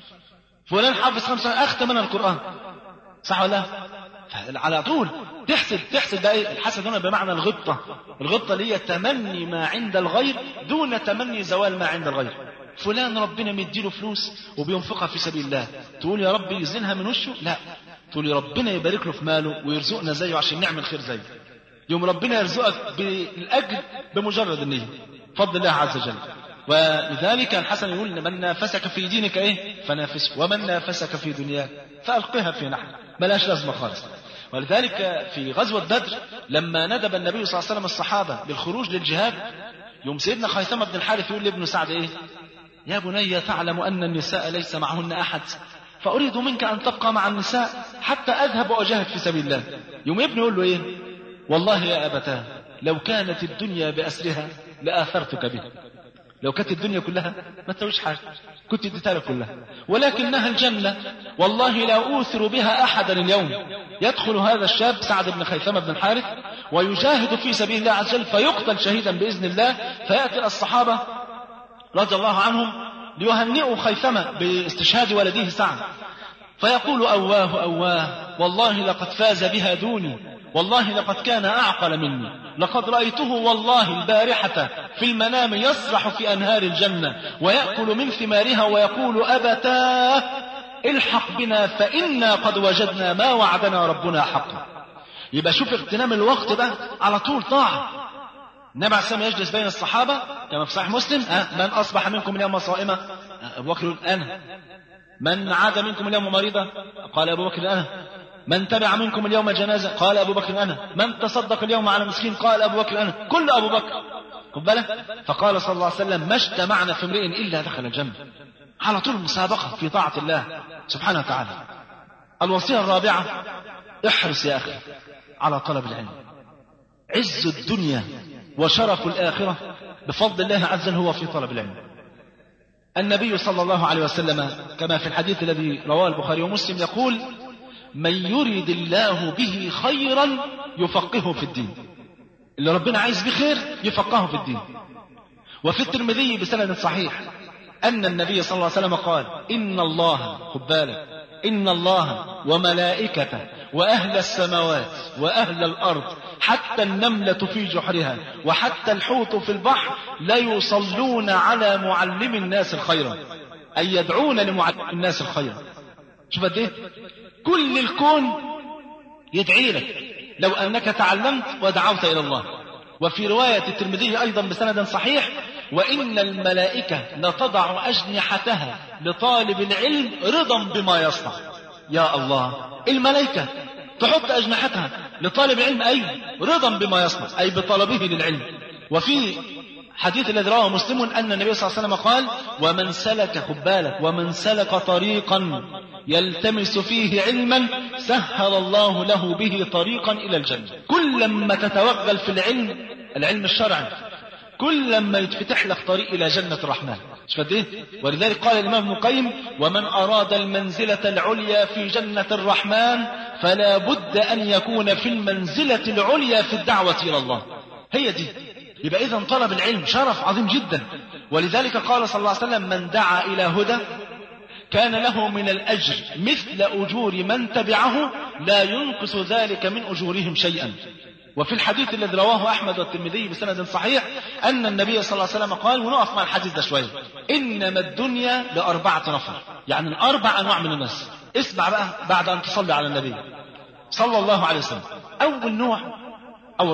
فلان حافظ 5، أختم أنا القرآن. صح ولا لا؟ على طول تحسد ده ايه؟ الحسد هنا بمعنى الغبطة اللي هي تمني ما عند الغير دون تمني زوال ما عند الغير. فلان ربنا مديله فلوس وبينفقها في سبيل الله، تقول يا رب يزنها من وشه؟ لا، تقول يا ربنا يبارك له في ماله ويرزقنا زيه عشان نعمل خير زيه. يوم ربنا يرزقك بالأجر بمجرد النية، فضل الله عز وجل. ولذلك الحسن يقول: من نافسك في دينك فنافسه، ومن نافسك في دنياك فألقها في نحن. ملاش لازمة خالص. ولذلك في غزوة بدر لما ندب النبي صلى الله عليه وسلم الصحابة بالخروج للجهاد، يوم سيدنا خيثمة بن الحارث يقول لابن سعد: يا بني تعلم أن النساء ليس معهن أحد، فأريد منك أن تبقى مع النساء حتى أذهب وأجاهد في سبيل الله. يوم ابني يقول له: والله يا أبتاه لو كانت الدنيا بأسرها لآثرتك بها. لو كانت الدنيا كلها ما تسويش حاجة، كنت اديتها لك كلها، ولكنها الجنة والله لا أوثر بها أحدا اليوم. يدخل هذا الشاب سعد بن خيثمة بن الحارث ويجاهد في سبيل الله عز وجل فيقتل شهيدا بإذن الله. فيأتي الصحابة رضي الله عنهم ليهنئوا خيثمة باستشهاد ولده سعد، فيقول: أواه والله لقد فاز بها دوني، والله لقد كان أعقل مني، لقد رأيته والله البارحة في المنام يسرح في أنهار الجنة ويأكل من ثمارها ويقول: أبتاه الحق بنا فإنا قد وجدنا ما وعدنا ربنا حقا. يبقى شوف اغتنام الوقت ده على طول طاعة. النبي عليه الصلاة والسلام يجلس بين الصحابة كما في صحيح مسلم: من أصبح منكم اليوم صائما؟ أبو بكر: أنا. من عاد منكم اليوم مريضا؟ قال أبو بكر: أنا. من تبع منكم اليوم جنازة؟ قال أبو بكر: أنا. من تصدق اليوم على مسكين؟ قال أبو بكر: أنا. كل أبو بكر. خد بالك. فقال صلى الله عليه وسلم: ما اجتمعنا في امرئ إلا دخل الجنة. على طول مسابقة في طاعة الله سبحانه وتعالى. الوصية الرابعة: احرص يا أخي على طلب العلم. عز الدنيا وشرف الآخرة بفضل الله عز وجل هو في طلب العلم. النبي صلى الله عليه وسلم كما في الحديث الذي رواه البخاري ومسلم يقول: من يريد الله به خيرا يفقهه في الدين. اللي ربنا عايز به خير يفقهه في الدين. وفي الترمذي بسند صحيح أن النبي صلى الله عليه وسلم قال: إن الله، خد بالك، إن الله وملائكته وأهل السماوات وأهل الأرض حتى النملة في جحرها وحتى الحوت في البحر لا يصلون على معلم الناس الخير، أي يدعون لمعلم الناس الخير. شوف قد إيه كل الكون يدعي لك لو أنك تعلمت ودعوت إلى الله. وفي رواية الترمذي أيضا بسند صحيح: وإن الملائكة لتضع أجنحتها لطالب العلم رضا بما يصنع. يا الله، الملائكة تحط أجنحتها لطالب العلم أي رضا بما يصنع، أي بطلبه للعلم. وفي حديث الذي رواه مسلم أن النبي صلى الله عليه وسلم قال: ومن سلك خبالك ومن سلك طريقا يلتمس فيه علما سهل الله له به طريقا إلى الجنة. كل ما تتوغل في العلم الشرعي، كل ما يتفتح لك طريق إلى جنة الرحمن. مش فده؟ ولذلك قال الإمام ابن القيم: ومن أراد المنزلة العليا في جنة الرحمن فلا بد أن يكون في المنزلة العليا في الدعوة إلى الله. هي دي. يبقى إذن طلب العلم شرف عظيم جدا. ولذلك قال صلى الله عليه وسلم: من دعا إلى هدى كان له من الأجر مثل أجور من تبعه لا ينقص ذلك من أجورهم شيئا. وفي الحديث الذي رواه أحمد والترمذي بسند صحيح أن النبي صلى الله عليه وسلم قال، ونقف مع الحديث ده شوية: إنما الدنيا ل4 نفر، يعني ال4 أنواع من الناس. اسمع بقى بعد أن تصلي على النبي صلى الله عليه وسلم. أول نوع أو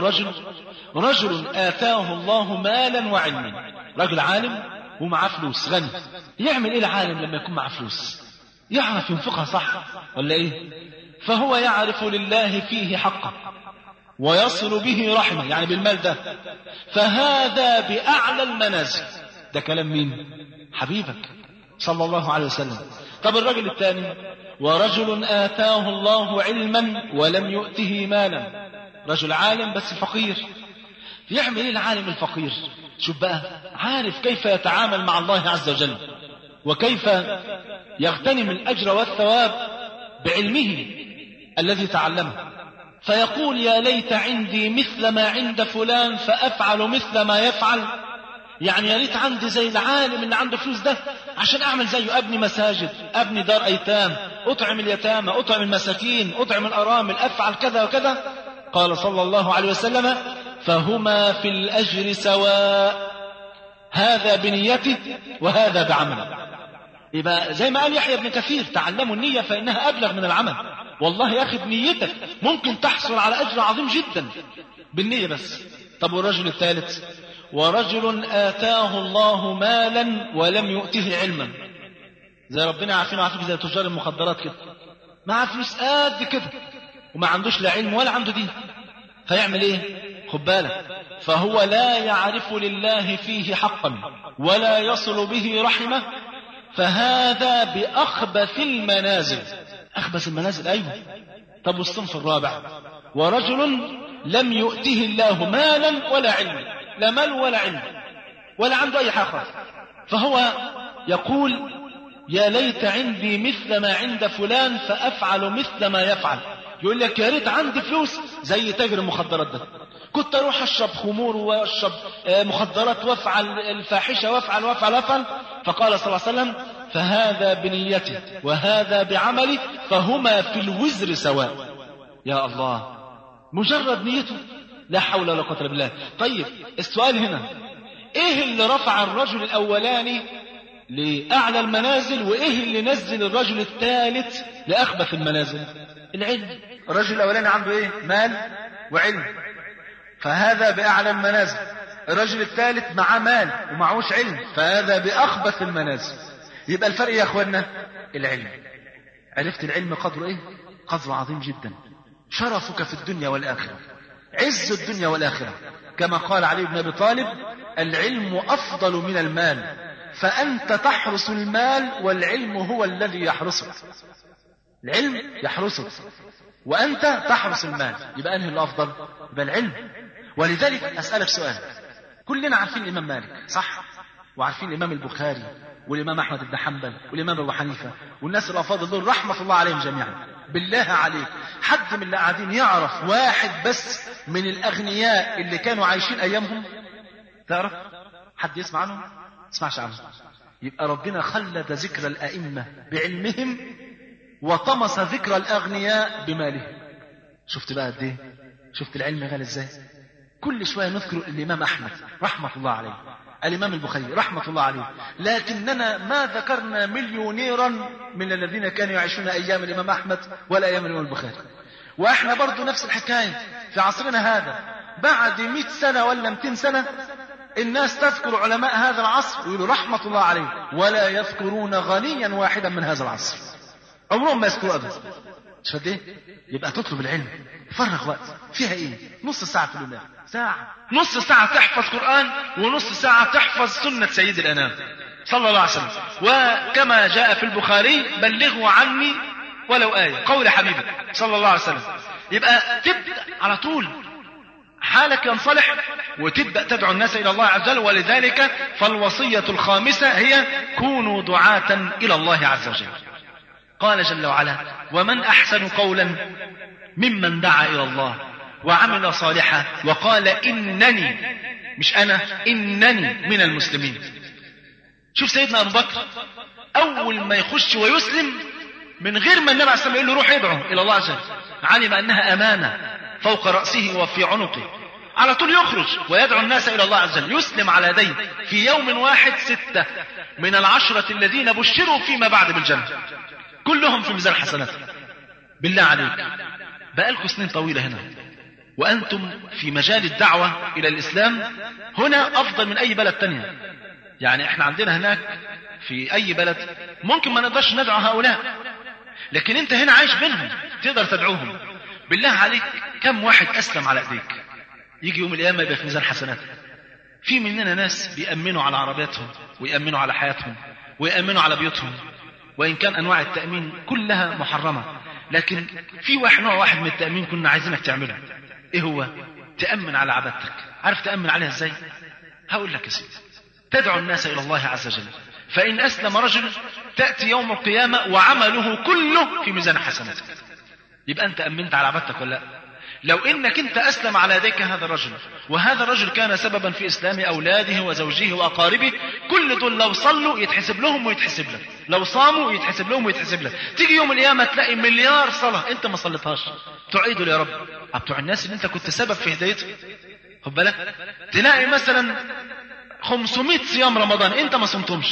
رجل آتاه الله مالا وعلما. رجل عالم ومعاه فلوس، غني. يعمل إيه العالم لما يكون معاه فلوس؟ يعرف ينفقها صح ولا إيه؟ فهو يعرف لله فيه حقه ويصل به رحمه، يعني بالمال ده، فهذا بأعلى المنازل. ده كلام مين؟ حبيبك صلى الله عليه وسلم. طب الرجل الثاني: ورجل آتاه الله علما ولم يؤته مالا. رجل عالم بس فقير. يعمل ايه العالم الفقير؟ شوف بقى، عارف كيف يتعامل مع الله عز وجل وكيف يغتنم الأجر والثواب بعلمه الذي تعلمه، فيقول: يا ليت عندي مثل ما عند فلان فأفعل مثل ما يفعل. يعني يا ريت عندي زي العالم اللي عنده فلوس ده عشان أعمل زيه، أبني مساجد، أبني دار أيتام، أطعم اليتامى، أطعم المساكين، أطعم الأرامل، أفعل كذا وكذا. قال صلى الله عليه وسلم: فهما في الأجر سواء، هذا بنيته وهذا بعمله. يبقى زي ما قال يحيى بن كثير: تعلموا النية فإنها أبلغ من العمل. والله يا أخي بنيتك ممكن تحصل على أجر عظيم جدا بالنية بس. طب والرجل الثالث: ورجل آتاه الله مالا ولم يؤته علما. زي ربنا عارفين زي تجار المخدرات كده، معاه فلوس قد كده وما عندوش لا علم ولا عنده دين. فيعمل ايه؟ خد بالك، فهو لا يعرف لله فيه حقا ولا يصل به رحمه، فهذا بأخبث المنازل. أخبث المنازل، أيوه. طب والصنف الرابع: ورجل لم يؤته الله مالا ولا علم، لا مال ولا علم ولا عنده أي حاجة، فهو يقول: يا ليت عندي مثل ما عند فلان فأفعل مثل ما يفعل. يقول لك: يا ريت عندي فلوس زي تاجر المخدرات ده، كنت أروح أشرب خمور وأشرب مخدرات وأفعل الفاحشة وأفعل. فقال صلى الله عليه وسلم: فهذا بنيته وهذا بعمله فهما في الوزر سواء. يا الله، مجرد نيته، لا حول ولا قوة إلا بالله. طيب السؤال هنا: إيه اللي رفع الرجل الأولاني لأعلى المنازل وإيه اللي نزل الرجل الثالث لأخبث المنازل؟ العلم. الرجل الأولاني عنده إيه؟ مال وعلم، فهذا بأعلى المنازل. الرجل الثالث معاه مال ومعهوش علم، فهذا بأخبث المنازل. يبقى الفرق يا أخوانا العلم. عرفت العلم قدره إيه؟ قدره عظيم جدا، شرفك في الدنيا والآخرة، عز الدنيا والآخرة. كما قال علي بن أبي طالب: العلم أفضل من المال، فأنت تحرس المال والعلم هو الذي يحرسك. العلم يحرسك وأنت تحرس المال. يبقى أنهي الأفضل؟ يبقى العلم. ولذلك أسألك سؤال: كلنا عارفين الإمام مالك صح؟ وعارفين الإمام البخاري والإمام أحمد بن حنبل والإمام أبو حنيفة والناس الأفاضل دول رحمة الله عليهم جميعا. بالله عليك حد من اللي قاعدين يعرف واحد بس من الأغنياء اللي كانوا عايشين أيامهم؟ تعرف؟ حد يسمع عنهم؟ اسمعش عنهم. يبقى ربنا خلد ذكر الأئمة بعلمهم وطمس ذكر الأغنياء بمالهم. شفت بقى قد ايه؟ شفت العلم غالي ازاي؟ كل شوية نذكر الإمام أحمد رحمة الله عليه، الإمام البخاري رحمة الله عليه، لكننا ما ذكرنا مليونيرا من الذين كانوا يعيشون أيام الإمام أحمد ولا أيام الإمام البخاري. وإحنا برضو نفس الحكاية في عصرنا هذا، بعد 100 سنة ولا 200 سنة الناس تذكر علماء هذا العصر ويقولوا رحمة الله عليه، ولا يذكرون غنيا واحدا من هذا العصر، عمرهم ما يذكروا أبدا. مش فاهم ايه؟ يبقى تطلب العلم، فرغ وقت فيها ايه؟ نص ساعة في اليوم، ساعة، نص ساعة تحفظ قرآن ونص ساعة تحفظ سنة سيد الأنام صلى الله عليه وسلم. وكما جاء في البخاري بلغوا عني ولو آية، قول حبيبك صلى الله عليه وسلم. يبقى تبدأ على طول حالك ينصلح وتبدأ تدعو الناس إلى الله عز وجل. ولذلك فالوصية الخامسة هي كونوا دعاة إلى الله عز وجل. قال جل وعلا: ومن أحسن قولا ممن دعا إلى الله وعمل صالحا وقال إنني، مش أنا، إنني من المسلمين. شوف سيدنا أبو بكر أول ما يخش ويسلم من غير ما النبي عليه الصلاة والسلام يقول له روح ادعو إلى الله عز وجل، علم أنها أمانة فوق رأسه وفي عنقه، على طول يخرج ويدعو الناس إلى الله عز وجل. يسلم على يديه في يوم واحد 6 من 10 الذين بشروا فيما بعد بالجنة، كلهم في ميزان حسناته. بالله عليك بقالكم سنين طويلة هنا وأنتم في مجال الدعوة إلى الإسلام هنا أفضل من أي بلد تانية. يعني احنا عندنا هناك في أي بلد ممكن ما نقدرش ندعو هؤلاء، لكن انت هنا عايش بينهم تقدر تدعوهم. بالله عليك كم واحد أسلم على أيديك يجي يوم القيامة يبقى في ميزان حسناته؟ في مننا ناس بيأمنوا على عربياتهم ويأمنوا على حياتهم ويأمنوا على بيوتهم، وإن كان أنواع التأمين كلها محرمة، لكن في نوع واحد من التأمين كنا عايزينك تعمله. إيه هو؟ تأمن على عبادتك. عارف تأمن عليها إزاي؟ هقول لك يا سيدي، تدعو الناس إلى الله عز وجل، فإن أسلم رجل تأتي يوم القيامة وعمله كله في ميزان حسناتك. يبقى أنت أمنت على عبادتك ولا لا؟ لو إنك أنت أسلم على يديك هذا الرجل، وهذا الرجل كان سببا في إسلام أولاده وزوجه وأقاربه، كل دول لو صلوا يتحسب لهم ويتحسب لك، لو صاموا يتحسب لهم ويتحسب لك. تيجي يوم القيامة تلاقي مليار صلاة أنت ما صليتهاش، تعيدوا يا رب بتوع الناس اللي أنت كنت سبب في هدايتهم. خد بالك، تلاقي مثلا 500 صيام رمضان أنت ما صمتهمش.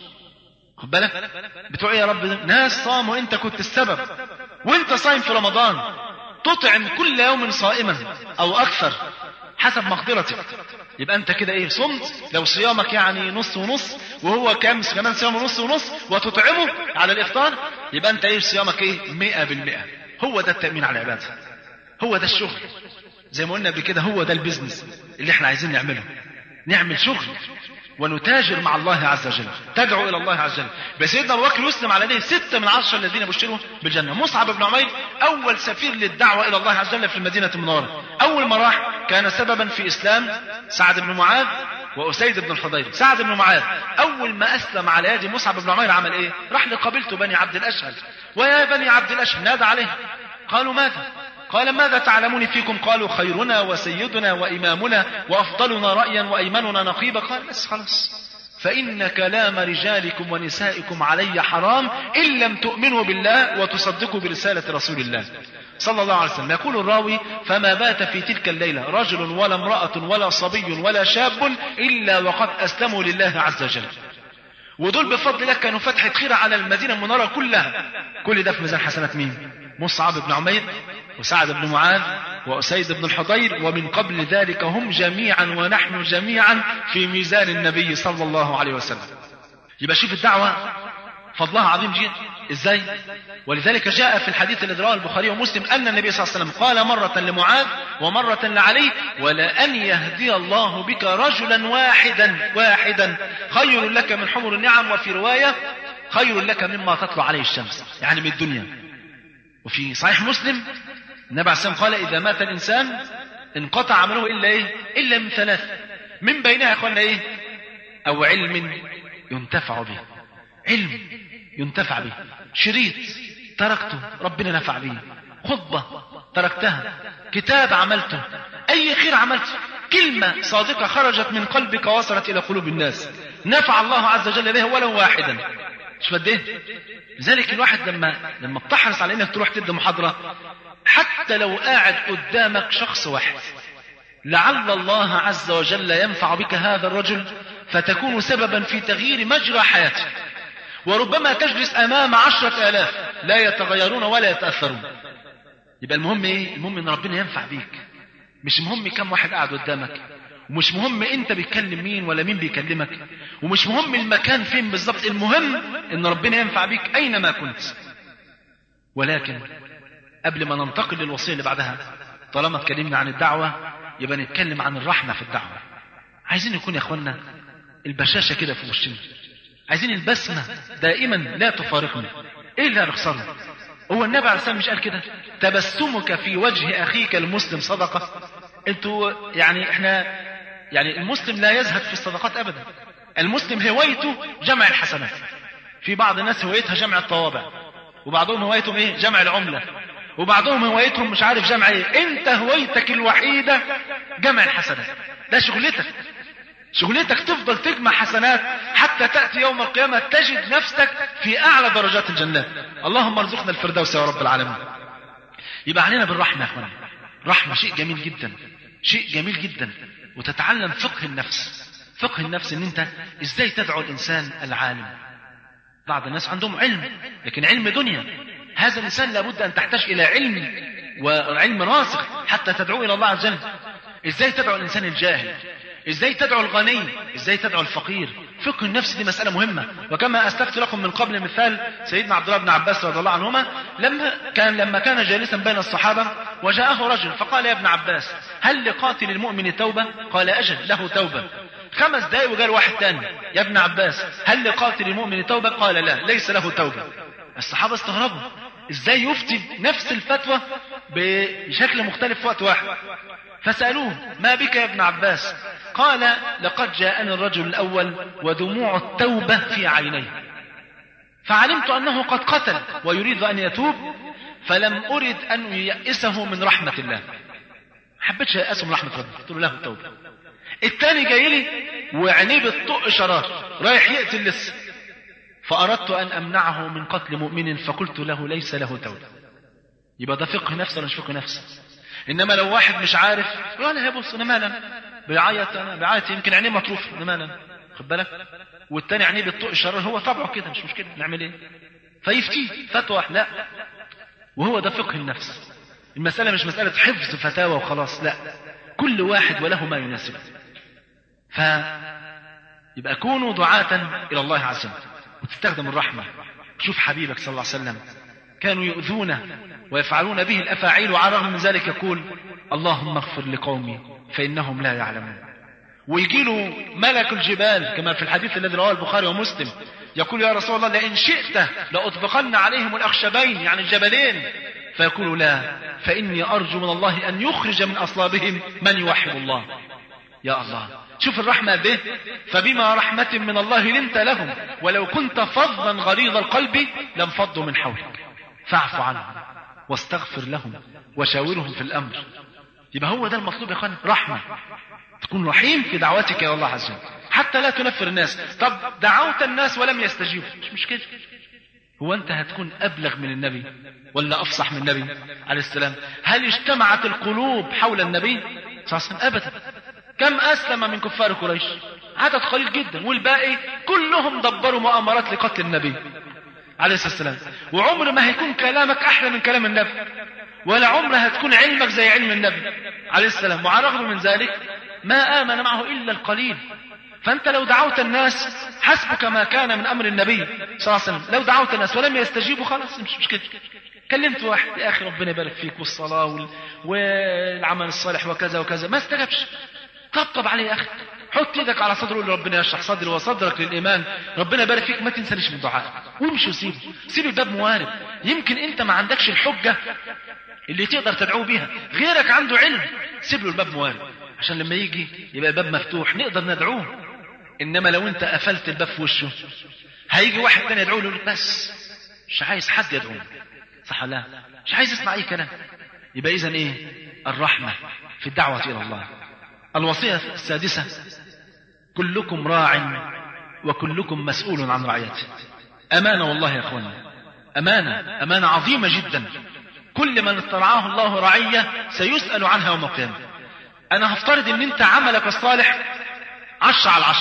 خد بالك، بتوع يا رب ناس صاموا أنت كنت السبب، وأنت صايم في رمضان تطعم كل يوم صائما أو أكثر حسب مقدرتك. يبقى أنت كده إيه؟ صمت. لو صيامك يعني نص ونص وهو كمان صيام نص ونص وتطعمه على الإفطار، يبقى أنت إيه؟ صيامك إيه؟ 100%. هو ده التأمين على العبادة، هو ده الشغل. زي ما قلنا قبل كده، هو ده البيزنس اللي احنا عايزين نعمله، نعمل شغل ونتاجر مع الله عز وجل، تدعو إلى الله عز وجل. بسيدنا أبو بكر يسلم على يديه 6 من 10 الذين بشروا بالجنة. مصعب بن عمير أول سفير للدعوة إلى الله عز وجل في المدينة المنورة، أول ما راح كان سببا في إسلام سعد بن معاذ وأسيد بن الحضير. سعد بن معاذ أول ما أسلم على يد مصعب بن عمير عمل إيه؟ راح لقبيلته بني عبد الأشهل، ويا بني عبد الأشهل نادى عليه. قالوا ماذا؟ قال ماذا تعلمون فيكم؟ قالوا خيرنا وسيدنا وإمامنا وأفضلنا رأيا وأيمننا نقيبا. قال بس خلاص، فإن كلام رجالكم ونسائكم علي حرام إن لم تؤمنوا بالله وتصدقوا برسالة رسول الله صلى الله عليه وسلم. يقول الراوي: فما بات في تلك الليلة رجل ولا امرأة ولا صبي ولا شاب إلا وقد أسلموا لله عز وجل. ودول بفضل الله كانوا فتحة خير على المدينة المنورة كلها. كل ده في ميزان حسنات مين؟ مصعب بن عمير وسعد بن معاذ وأسيد بن الحضير، ومن قبل ذلك هم جميعا ونحن جميعا في ميزان النبي صلى الله عليه وسلم. يبقى شوف الدعوة فضلها عظيم جدا ازاي. ولذلك جاء في الحديث الذي رواه البخاري ومسلم أن النبي صلى الله عليه وسلم قال مرة لمعاذ ومرة لعلي: ولأن يهدي الله بك رجلا واحدا خير لك من حمر النعم، وفي رواية خير لك مما تطلع عليه الشمس، يعني من الدنيا. وفي صحيح مسلم النبي عليه الصلاة والسلام قال: إذا مات الإنسان انقطع عمله إلا إيه؟ إلا من 3، من بينها يا أخوانا إيه؟ أو علم ينتفع به، علم ينتفع به، شريط تركته ربنا نفع به، خطبة تركتها، كتاب عملته، أي خير عملته، كلمة صادقة خرجت من قلبك وصلت إلى قلوب الناس نفع الله عز وجل بها ولو واحدا. مش فده؟ لذلك الواحد لما بتحرص على انك تروح تبدأ محاضرة، حتى لو قاعد قدامك شخص واحد، لعل الله عز وجل ينفع بك هذا الرجل فتكون سببا في تغيير مجرى حياته. وربما تجلس أمام 10,000 لا يتغيرون ولا يتأثرون. يبقى المهم إيه؟ المهم إن ربنا ينفع بيك، مش مهم كم واحد قاعد قدامك. ومش مهم انت بتكلم مين ولا مين بيكلمك، ومش مهم المكان فين بالظبط، المهم ان ربنا ينفع بيك اينما كنت. ولكن قبل ما ننتقل للوصية اللي بعدها، طالما اتكلمنا عن الدعوة يبقى نتكلم عن الرحمة في الدعوة. عايزين يكون يا اخوانا البشاشة كده في وشنا، عايزين البسمة دائما لا تفارقنا. ايه اللي هنخسره؟ هو النبي عليه الصلاة والسلام مش قال كده؟ تبسمك في وجه اخيك المسلم صدقة. انتوا يعني احنا يعني المسلم لا يزهد في الصدقات ابدا. المسلم هوايته جمع الحسنات. في بعض الناس هوايتها جمع الطوابع، وبعضهم هوايتهم ايه؟ جمع العملة، وبعضهم هوايتهم مش عارف جمع ايه. انت هوايتك الوحيدة جمع الحسنات، ده شغلتك تفضل تجمع حسنات حتى تأتي يوم القيامة تجد نفسك في أعلى درجات الجنات. اللهم ارزقنا الفردوس يا رب العالمين. يبقى علينا بالرحمة يا اخوانا. رحمة شيء جميل جدا، شيء جميل جدا. وتتعلم فقه النفس ان انت ازاي تدعو الانسان العالم. بعض الناس عندهم علم لكن علم دنيا. هذا الانسان لابد ان تحتاج الى علم وعلم راسخ حتى تدعو الى الله عز وجل. ازاي تدعو الانسان الجاهل، ازاي تدعو الغني، ازاي تدعو الفقير. فقه النفس دي مسألة مهمة. وكما أسلفت لكم من قبل مثال سيدنا عبد الله بن عباس رضي الله عنهما لما كان جالسا بين الصحابة وجاءه رجل فقال يا ابن عباس هل لقاتل المؤمن توبة؟ قال أجل له توبة. 5 دقايق وقال واحد تاني يا ابن عباس هل لقاتل المؤمن توبة؟ قال لا ليس له توبة. الصحابة استغربوا ازاي يفتي نفس الفتوى بشكل مختلف في وقت واحد. فسألوه ما بك يا ابن عباس؟ قال لقد جاءني الرجل الأول ودموع التوبة في عينيه، فعلمت أنه قد قتل ويريد أن يتوب، فلم أرد أن ييأسه من رحمة الله. حبيتش يأسه من رحمة ربه، قلت له له توبة. الثاني جاي لي وعينيه بتطق شرار رايح يقتل لسه، فأردت أن أمنعه من قتل مؤمن فقلت له ليس له توبة. يبقى ده فقه نفس ولا مش فقه نفس؟ إنما لو واحد مش عارف يقول لا بص أنا مالا بعيط يمكن عينيه مطروف أنا مالا، خد بالك، والتاني عينيه بتطق الشرار هو طبعه كده مش مشكلة نعمل إيه؟ فيفتيه فتوى لا. وهو ده فقه النفس. المسألة مش مسألة حفظ فتاوى وخلاص، لا، كل واحد وله ما يناسبه. فيبقى كونوا دعاة إلى الله عز وجل وتستخدم الرحمة. شوف حبيبك صلى الله عليه وسلم كانوا يؤذونه ويفعلون به الأفاعيل وعلى الرغم من ذلك يقول اللهم اغفر لقومي فإنهم لا يعلمون. ويجي له ملك الجبال كما في الحديث الذي رواه البخاري ومسلم يقول يا رسول الله لئن شئت لأطبقن عليهم الأخشبين يعني الجبلين، فيقول لا فإني أرجو من الله أن يخرج من أصلابهم من يوحد الله. يا الله شوف الرحمة ده، فبما رحمة من الله لنت لهم ولو كنت فظا غليظ القلب لانفضوا من حولك فاعف عنهم واستغفر لهم وشاورهم في الأمر. يبقى هو ده المطلوب يا اخوان، رحمة، تكون رحيم في دعوتك يا الله عز وجل حتى لا تنفر الناس. طب دعوت الناس ولم يستجيبوا مش مشكلة، هو أنت هتكون أبلغ من النبي ولا أفصح من النبي عليه السلام؟ هل اجتمعت القلوب حول النبي صلى الله عليه وسلم؟ أبدا. كم أسلم من كفار قريش؟ عدد قليل جدا، والباقي كلهم دبروا مؤامرات لقتل النبي عليه الصلاة والسلام. وعمر ما هيكون كلامك أحلى من كلام النبي، ولا عمر هتكون علمك زي علم النبي عليه السلام. وعلى الرغم من ذلك ما آمن معه إلا القليل. فأنت لو دعوت الناس حسبك ما كان من أمر النبي صلى الله عليه وسلم. لو دعوت الناس ولم يستجيبوا خلاص مش مشكلة. كلمت واحد يا أخي ربنا يبارك فيك والصلاة والعمل الصالح وكذا وكذا، ما استجابش، طبطب عليه يا أخي، حط ايدك على صدره وقول ربنا يشرح صدري وصدرك للإيمان، ربنا يبارك فيك، ما تنسانيش من دعائك، وامشي وسيبه، سيب الباب موارب. يمكن انت ما عندكش الحجة اللي تقدر تدعوه بيها، غيرك عنده علم، سيب له الباب موارب عشان لما يجي يبقى الباب مفتوح نقدر ندعوه. انما لو انت قفلت الباب في وشه هيجي واحد تاني يدعوه له بس مش عايز حد يدعوه، صح لا؟ مش عايز يسمع اي كلام. يبقى اذا ايه؟ الرحمة في الدعوة الى الله. الوصية السادسة كلكم راع وكلكم مسؤول عن رعيته. أمانة والله يا أخوانا، أمانة عظيمة جدا. كل من استرعاه الله رعية سيسأل عنها يوم القيامة. أنا هفترض أن أنت عملك الصالح 10 على 10،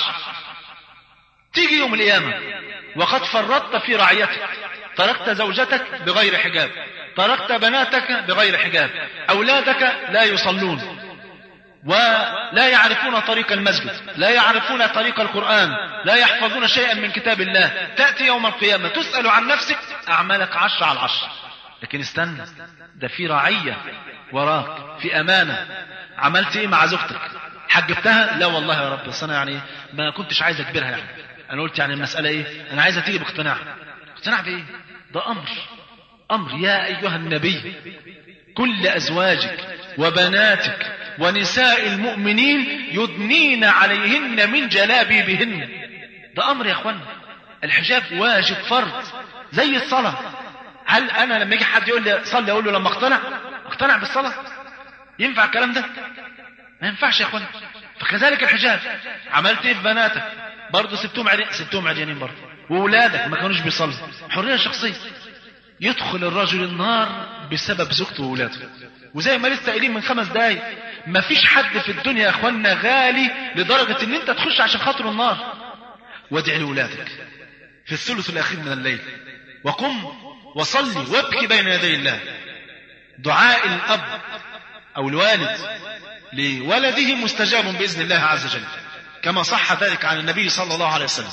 تيجي يوم القيامة وقد فرطت في رعيتك، تركت زوجتك بغير حجاب، تركت بناتك بغير حجاب، أولادك لا يصلون، ولا يعرفون طريق المسجد، لا يعرفون طريق القرآن، لا يحفظون شيئا من كتاب الله، تأتي يوم القيامة تسأل عن نفسك أعمالك 10 على 10. لكن استنى، ده في رعية وراك، في أمانة. عملت إيه مع زوجتك؟ حجبتها؟ لا والله يا رب، بس أنا يعني ما كنتش عايز أجبرها، يعني أنا قلت يعني المسألة إيه، أنا عايزة تيجي باقتناع. اقتناع بإيه؟ ده أمر. يا أيها النبي كل أزواجك وبناتك ونساء المؤمنين يدنين عليهن من جلابيبهن. ده أمر يا أخوانا. الحجاب واجب فرض زي الصلاة. هل أنا لما يجي حد يقول لي صلي أقول له لما اقتنع بالصلاة؟ ينفع الكلام ده؟ ما ينفعش يا أخوانا. فكذلك الحجاب. عملت إيه في بناتك؟ برضه سبتهم عريانين برضه، وولادك ما كانوش بيصلوا. حرية شخصية. يدخل الرجل النار بسبب زوجته وولاده. وزي ما لسه قايلين من 5 دقايق، مفيش حد في الدنيا يا اخوانا غالي لدرجة ان انت تخش عشان خاطر النار. وادعي لولادك في الثلث الاخير من الليل، وقم وصلي وابكي بين يدي الله. دعاء الاب او الوالد لولده مستجاب بإذن الله عز وجل، كما صح ذلك عن النبي صلى الله عليه وسلم.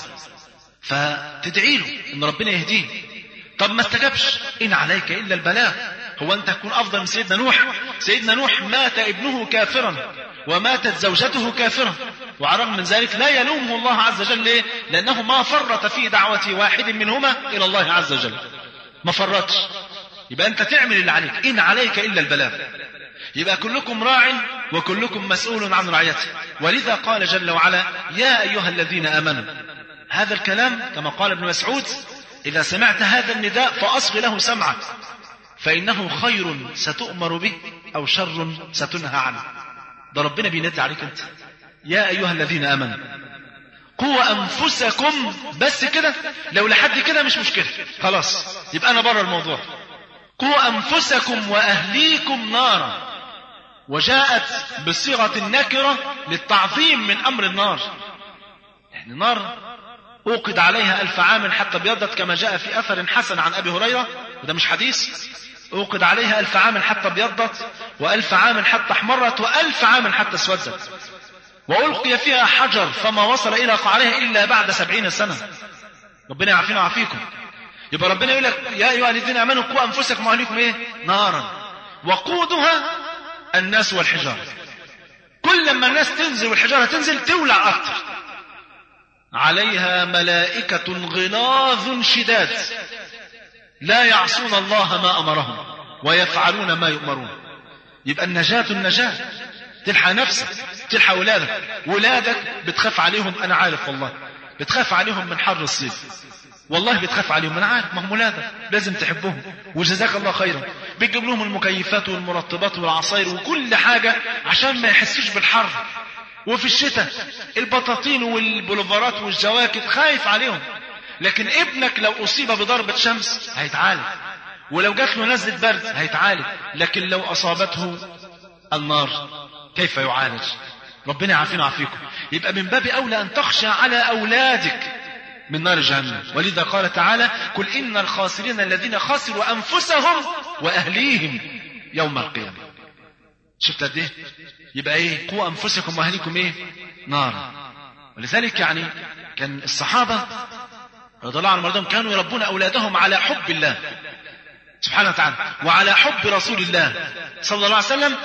فتدعي له ان ربنا يهديه. طب ما استجابش، إن عليك إلا البلاغ. هو أنت تكون أفضل من سيدنا نوح؟ سيدنا نوح مات ابنه كافرا وماتت زوجته كافرة، وعلى الرغم من ذلك لا يلومه الله عز وجل. ليه؟ لأنه ما فرط في دعوة واحد منهما إلى الله عز وجل، ما فرطش. يبقى أنت تعمل اللي عليك، إن عليك إلا البلاغ. يبقى كلكم راع وكلكم مسؤول عن رعيته. ولذا قال جل وعلا يا أيها الذين آمنوا. هذا الكلام كما قال ابن مسعود إذا سمعت هذا النداء فأصغ له سمعك، فإنه خير ستؤمر به أو شر ستنهى عنه. ده ربنا بيندى عليك أنت. يا أيها الذين آمنوا قوا أنفسكم. بس كده، لو لحد كده مش مشكلة، خلاص يبقى أنا بره الموضوع. قوا أنفسكم وأهليكم نارا، وجاءت بصيغة النكرة للتعظيم من أمر النار. يعني النار أوقد عليها 1000 عام حتى ابيضت، كما جاء في أثر حسن عن أبي هريرة، وده مش حديث. أوقد عليها 1000 عام حتى ابيضت، و1000 عام حتى احمرت، و1000 عام حتى اسودت، وألقي فيها حجر فما وصل إلى قعرها إلا بعد 70 سنة. ربنا يعافينا ويعافيكم. يبقى ربنا يقول لك يا أيها الذين آمنوا قوا أنفسكم وأهليكم إيه؟ نارا وقودها الناس والحجارة. كل لما الناس تنزل والحجارة تنزل تولع أكتر. عليها ملائكة غلاظ شداد لا يعصون الله ما أمرهم ويفعلون ما يؤمرون. يبقى النجاة تلحق نفسك، تلحق ولادك بتخاف عليهم. أنا عارف والله بتخاف عليهم من حر الصيف، والله بتخاف عليهم، أنا عارف، ما هم ولادك لازم تحبهم، وجزاك الله خيرا. بتجيب لهم المكيفات والمرطبات والعصاير وكل حاجة عشان ما يحسوش بالحر. وفي الشتاء البطاطين والبلوفرات والجواكت خايف عليهم. لكن ابنك لو أصيب بضربة شمس هيتعالج، ولو جات له نزلة برد هيتعالج. لكن لو أصابته النار كيف يعالج؟ ربنا يعافينا ويعافيكم. يبقى من باب أولى أن تخشى على أولادك من نار جهنم. ولذا قال تعالى قل إن الخاسرين الذين خسروا أنفسهم وأهليهم يوم القيامة. شفت قد ايه؟ يبقى ايه؟ قوا أنفسكم وأهليكم ايه؟ نار. ولذلك يعني كان الصحابة رضي الله عنهم كانوا يربون أولادهم على حب الله سبحانه وتعالى وعلى حب رسول الله صلى الله عليه وسلم،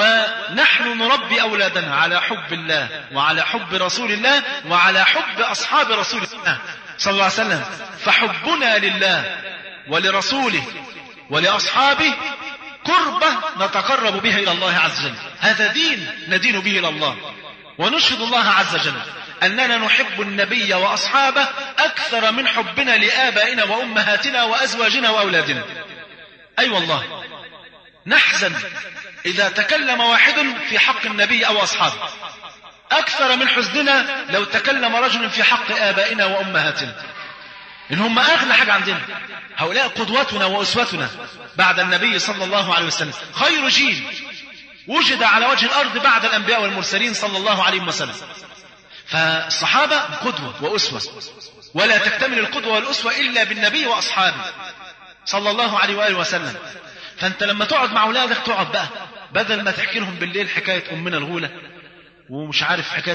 ونحن نربي أولادنا على حب الله وعلى حب رسول الله وعلى حب أصحاب رسول الله صلى الله عليه وسلم. فحبنا لله ولرسوله ولأصحابه قربة نتقرب بها إلى الله عز وجل. هذا دين ندين به إلى الله، ونشهد الله عز وجل أننا نحب النبي وأصحابه أكثر من حبنا لآبائنا وأمهاتنا وأزواجنا وأولادنا. أي والله نحزن إذا تكلم واحد في حق النبي أو أصحابه أكثر من حزننا لو تكلم رجل في حق آبائنا وأمهاتنا، إن هم أغلى حاجة عندنا. هؤلاء قدوتنا وأسوتنا بعد النبي صلى الله عليه وسلم، خير جيل وجد على وجه الأرض بعد الأنبياء والمرسلين صلى الله عليه وسلم. فالصحابة قدوة وأسوة، ولا تكتمل القدوة والأسوة إلا بالنبي وأصحابه صلى الله عليه وآله وسلم. فأنت لما تقعد مع أولادك تقعد بقى بدل ما تحكي لهم بالليل حكاية أمنا الغولة ومش عارف حكاية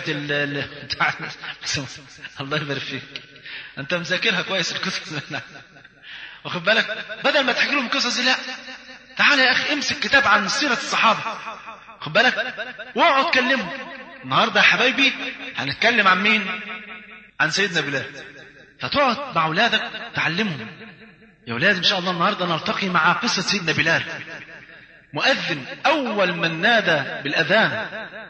الله يبارك فيك، انت مذاكرها كويس القصص. واخد بالك؟ بدل ما تحكي لهم قصص، لا، تعال يا اخي امسك كتاب عن سيرة الصحابة، واخد بالك، واقعد كلمهم. النهارده يا حبايبي هنتكلم عن مين؟ عن سيدنا بلال. فتقعد مع اولادك تعلمهم. يا اولاد ان شاء الله النهارده نلتقي مع قصة سيدنا بلال، مؤذن اول من نادى بالاذان.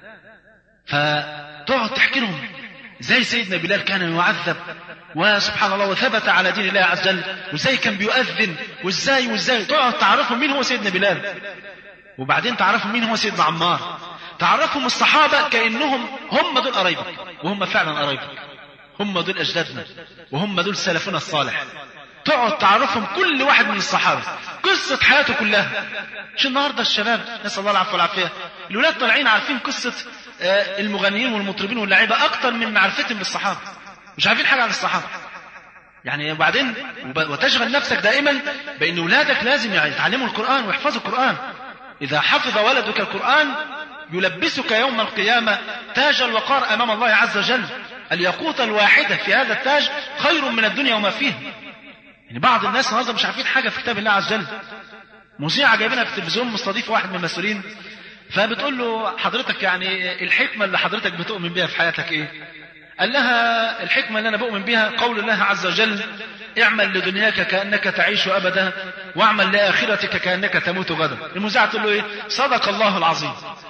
فتقعد تحكي لهم ازاي سيدنا بلال كان يعذب، وسبحان الله وثبت على دين الله عز وجل، وازاي كان بيؤذن، وازاي تقعد تعرفهم مين هو سيدنا بلال، وبعدين تعرفهم مين هو سيدنا عمار، تعرفهم الصحابة كأنهم هم دول قرايبك، وهم فعلا قرايبك، هم دول أجدادنا، وهم دول سلفنا الصالح. تقعد تعرفهم كل واحد من الصحابة قصة حياته كلها. مش النهاردة الشباب نسأل الله العفو والعافية الولاد طالعين عارفين قصة المغنيين والمطربين واللاعيبة أكتر من معرفتهم بالصحابة، مش عارفين حاجة عن الصحابة يعني. وبعدين وتشغل نفسك دائما بأن ولادك لازم يتعلموا القرآن ويحفظوا القرآن. إذا حفظ ولدك القرآن يلبسك يوم القيامة تاج الوقار أمام الله عز وجل. الياقوتة الواحدة في هذا التاج خير من الدنيا وما فيها. يعني بعض الناس النهارده مش عارفين حاجة في كتاب الله عز وجل. مذيعة جايبينها في التلفزيون مستضيف واحد من المسؤولين، فبتقول له حضرتك يعني الحكمة اللي حضرتك بتؤمن بها في حياتك ايه؟ قال لها الحكمة اللي انا بؤمن بها قول الله عز وجل اعمل لدنياك كأنك تعيش أبدا واعمل لآخرتك كأنك تموت غدا. المذيعة تقول له ايه؟ صدق الله العظيم.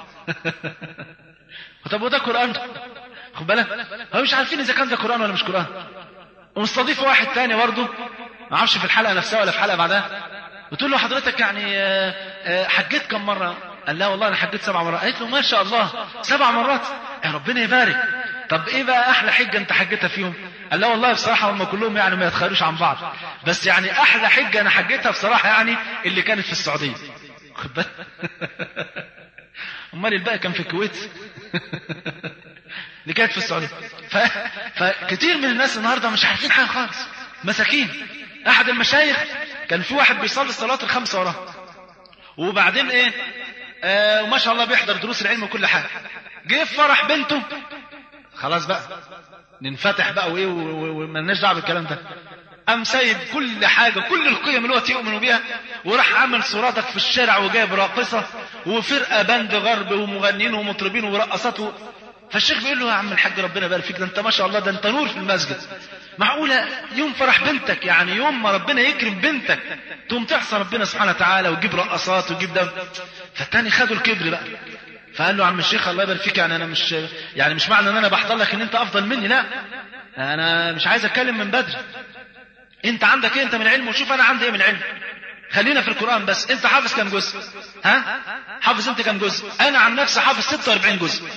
طب وده قرآن؟ خد بالك هم مش عارفين اذا كان ده قرآن ولا مش قرآن. ومستضيف واحد تاني برضه ما اعرفش في الحلقة نفسها ولا في حلقة بعدها، بتقول له حضرتك يعني حجيت كم مرة؟ قال لا والله انا حجيت 7 مرات. قالت له ما شاء الله 7 مرات، يا ربنا يبارك. طب ايه بقى احلى حجة انت حجيتها فيهم؟ قال لا والله بصراحة هم كلهم يعني ما يتخيروش عن بعض، بس يعني احلى حجة انا حجيتها بصراحة يعني اللي كانت في السعودية. خد بالك امال الباقي كان في الكويت اللي كانت في السعودية. فكتير من الناس النهاردة مش عارفين حاجة خالص، مساكين. احد المشايخ كان في واحد بيصلي الصلاة الخمسة وراه، وبعدين ايه وما شاء الله بيحضر دروس العلم وكل حاجة. جه في فرح بنته، خلاص بقى ننفتح بقى وايه وما لناش دعوه بالكلام ده. قام سايب كل حاجة كل القيم اللي هو يؤمن بيها، وراح عامل صوراتك في الشارع وجايب راقصة وفرقة باند غرب ومغنيين ومطربين ورقصات فالشيخ بيقول له يا عم الحاج ربنا يبارك فيك، ده انت ما شاء الله ده انت نور في المسجد، معقولة يوم فرح بنتك يعني يوم ما ربنا يكرم بنتك تقوم تعصى ربنا سبحانه وتعالى وتجيب رقصات وتجيب ده؟ فالتاني خدوا الكبر بقى، فقال له يا عم الشيخ الله يبارك فيك يعني انا مش معنى ان انا بحضر لك ان انت افضل مني، لا انا مش عايز اتكلم من بدري. انت عندك ايه انت من علم، وشوف انا عندي ايه من علم. خلينا في القرآن بس. انت حافظ كم جزء؟ ها حافظ انت كم جزء؟ انا عن نفسي حافظ 46 جزء.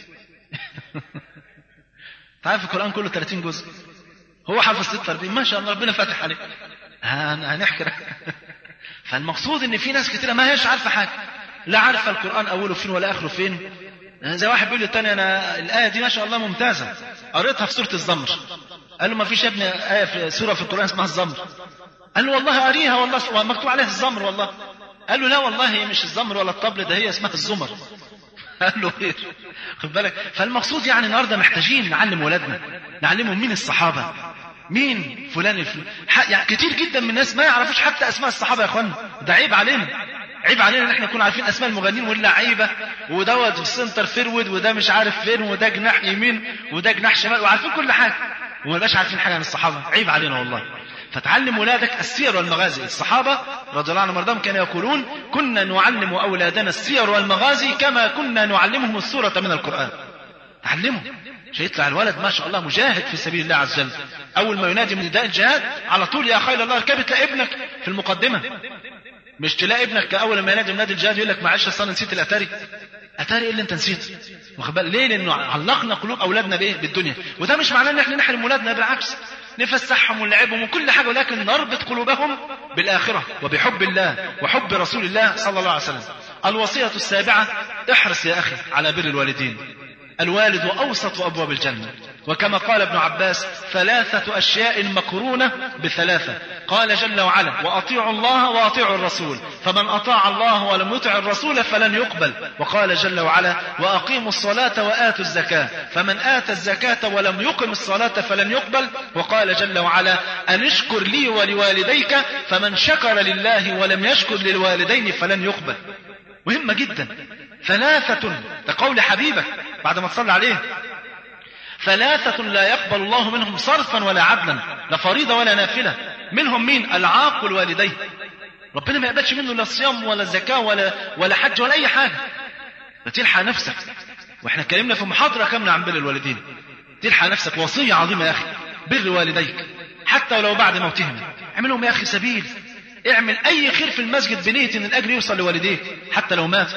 تعرف القرآن كله 30 جزء، هو حافظ 46 ما شاء الله ربنا فاتح عليه. هنحكي فالمقصود ان في ناس كتيرة ما هيش عارفة حاجة، لا عارفة القرآن اوله فين ولا اخره فين. زي واحد بيقول للتاني انا الآية دي ما شاء الله ممتازة قريتها في سورة الزمر. قال له ما فيش يا ابني آية في سورة في القرآن اسمها الزمر. قال له والله قاريها والله مكتوب عليها الزمر والله. قال له لا والله هي مش الزمر ولا الطبل، ده هي اسمها الزمر. قال له خير. خد بالك. فالمقصود يعني النهارده محتاجين نعلم ولادنا، نعلمهم مين الصحابة، مين فلان يعني كتير جدا من الناس ما يعرفوش حتى اسماء الصحابة يا اخوانا. ده عيب علينا، عيب علينا ان احنا نكون عارفين اسماء المغنيين واللعيبه، ودوت في السنتر فيرود وده مش عارف فين وده جناح يمين وده جناح شمال، وعارفين كل حاجه وما بقاش عارفين حاجه عن الصحابه. عيب علينا والله. فتعلم ولادك السير والمغازي. الصحابه رضي الله عنهم وارضاهم كانوا يقولون كنا نعلم اولادنا السير والمغازي كما كنا نعلمهم السوره من القران. تعلمهم عشان يطلع الولد ما شاء الله مجاهد في سبيل الله عز وجل. اول ما ينادي من نداء الجهاد على طول يا خيل الله اركبي، تلاقي ابنك في المقدمه. مش تلاقي ابنك اول ما ينادي منادي الجهاد يقول لك معلش اصل انا نسيت الاتاري. اتاري ايه اللي انت نسيته؟ واخد بالك ليه؟ لانه علقنا قلوب اولادنا بايه؟ بالدنيا. وده مش معناه ان احنا نحرم ولادنا، بالعكس نفسحهم ونلعبهم وكل حاجه، ولكن نربط قلوبهم بالاخره وبحب الله وحب رسول الله صلى الله عليه وسلم. الوصيه السابعه احرص يا اخي على بر الوالدين. الوالد اوسط ابواب الجنه، وكما قال ابن عباس 3 أشياء مقرونة ب3: قال جل وعلا وأطيعوا الله وأطيعوا الرسول، فمن أطاع الله ولم يطع الرسول فلن يقبل. وقال جل وعلا وأقيموا الصلاة وآتوا الزكاة، فمن آتى الزكاة ولم يقم الصلاة فلن يقبل. وقال جل وعلا أن اشكر لي ولوالديك، فمن شكر لله ولم يشكر للوالدين فلن يقبل. مهمة جدا. ثلاثة، ده قول حبيبك بعد ما تصلي عليه، ثلاثة لا يقبل الله منهم صرفا ولا عدلا، لا فريضة ولا نافلة. منهم مين؟ العاق الوالدين. ربنا ما يقبلش منه لا صيام ولا زكاة ولا حج ولا أي حاجة. تلحق نفسك، واحنا اتكلمنا في محاضرة كاملة عن بر الوالدين. تلحق نفسك، وصية عظيمة يا أخي، بر والديك حتى ولو بعد موتهم. اعملهم يا أخي سبيل، اعمل أي خير في المسجد بنية إن الأجر يوصل لوالديك حتى لو مات.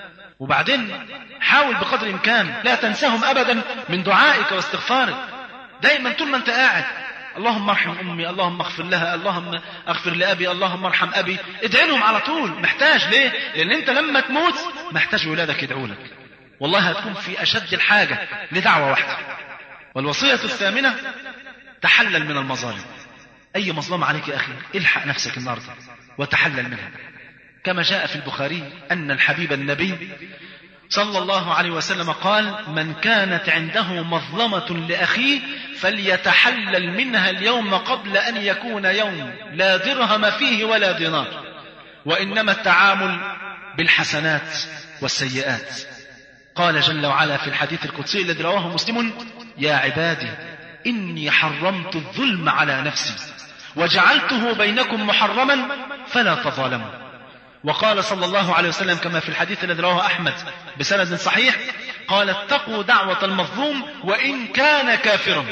وبعدين حاول بقدر الإمكان لا تنساهم أبدا من دعائك واستغفارك. دائما طول ما أنت قاعد اللهم ارحم أمي، اللهم اغفر لها، اللهم اغفر لأبي، اللهم ارحم أبي. ادعي لهم على طول. محتاج ليه؟ لأن أنت لما تموت محتاج ولادك يدعوا لك، والله هتكون في أشد الحاجة لدعوة واحدة. والوصية الثامنة تحلل من المظالم. أي مظلمة عليك يا أخي الحق نفسك النهاردة وتحلل منها. كما جاء في البخاري أن الحبيب النبي صلى الله عليه وسلم قال من كانت عنده مظلمة لأخيه فليتحلل منها اليوم قبل أن يكون يوم لا درهم فيه ولا دينار، وإنما التعامل بالحسنات والسيئات. قال جل وعلا في الحديث القدسي الذي رواه مسلم يا عبادي إني حرمت الظلم على نفسي وجعلته بينكم محرما فلا تظالموا. وقال صلى الله عليه وسلم كما في الحديث الذي رواه أحمد بسند صحيح قال اتقوا دعوة المظلوم وإن كان كافرا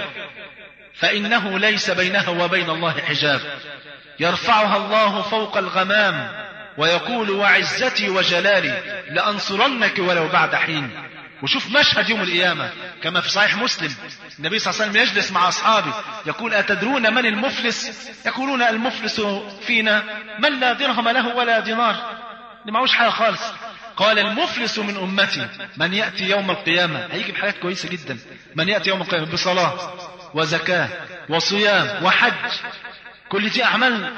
فإنه ليس بينها وبين الله حجاب يرفعها الله فوق الغمام ويقول وعزتي وجلالي لأنصرنك ولو بعد حين. وشوف مشهد يوم القيامة كما في صحيح مسلم النبي صلى الله عليه وسلم يجلس مع أصحابه يقول أتدرون من المفلس؟ يقولون المفلس فينا من لا درهم له ولا دينار، اللي معهوش حاجة خالص. قال المفلس من أمتي من يأتي يوم القيامة، هيجي بحاجات كويسة جدا، من يأتي يوم القيامة بصلاة وزكاة وصيام وحج، كل دي أعمال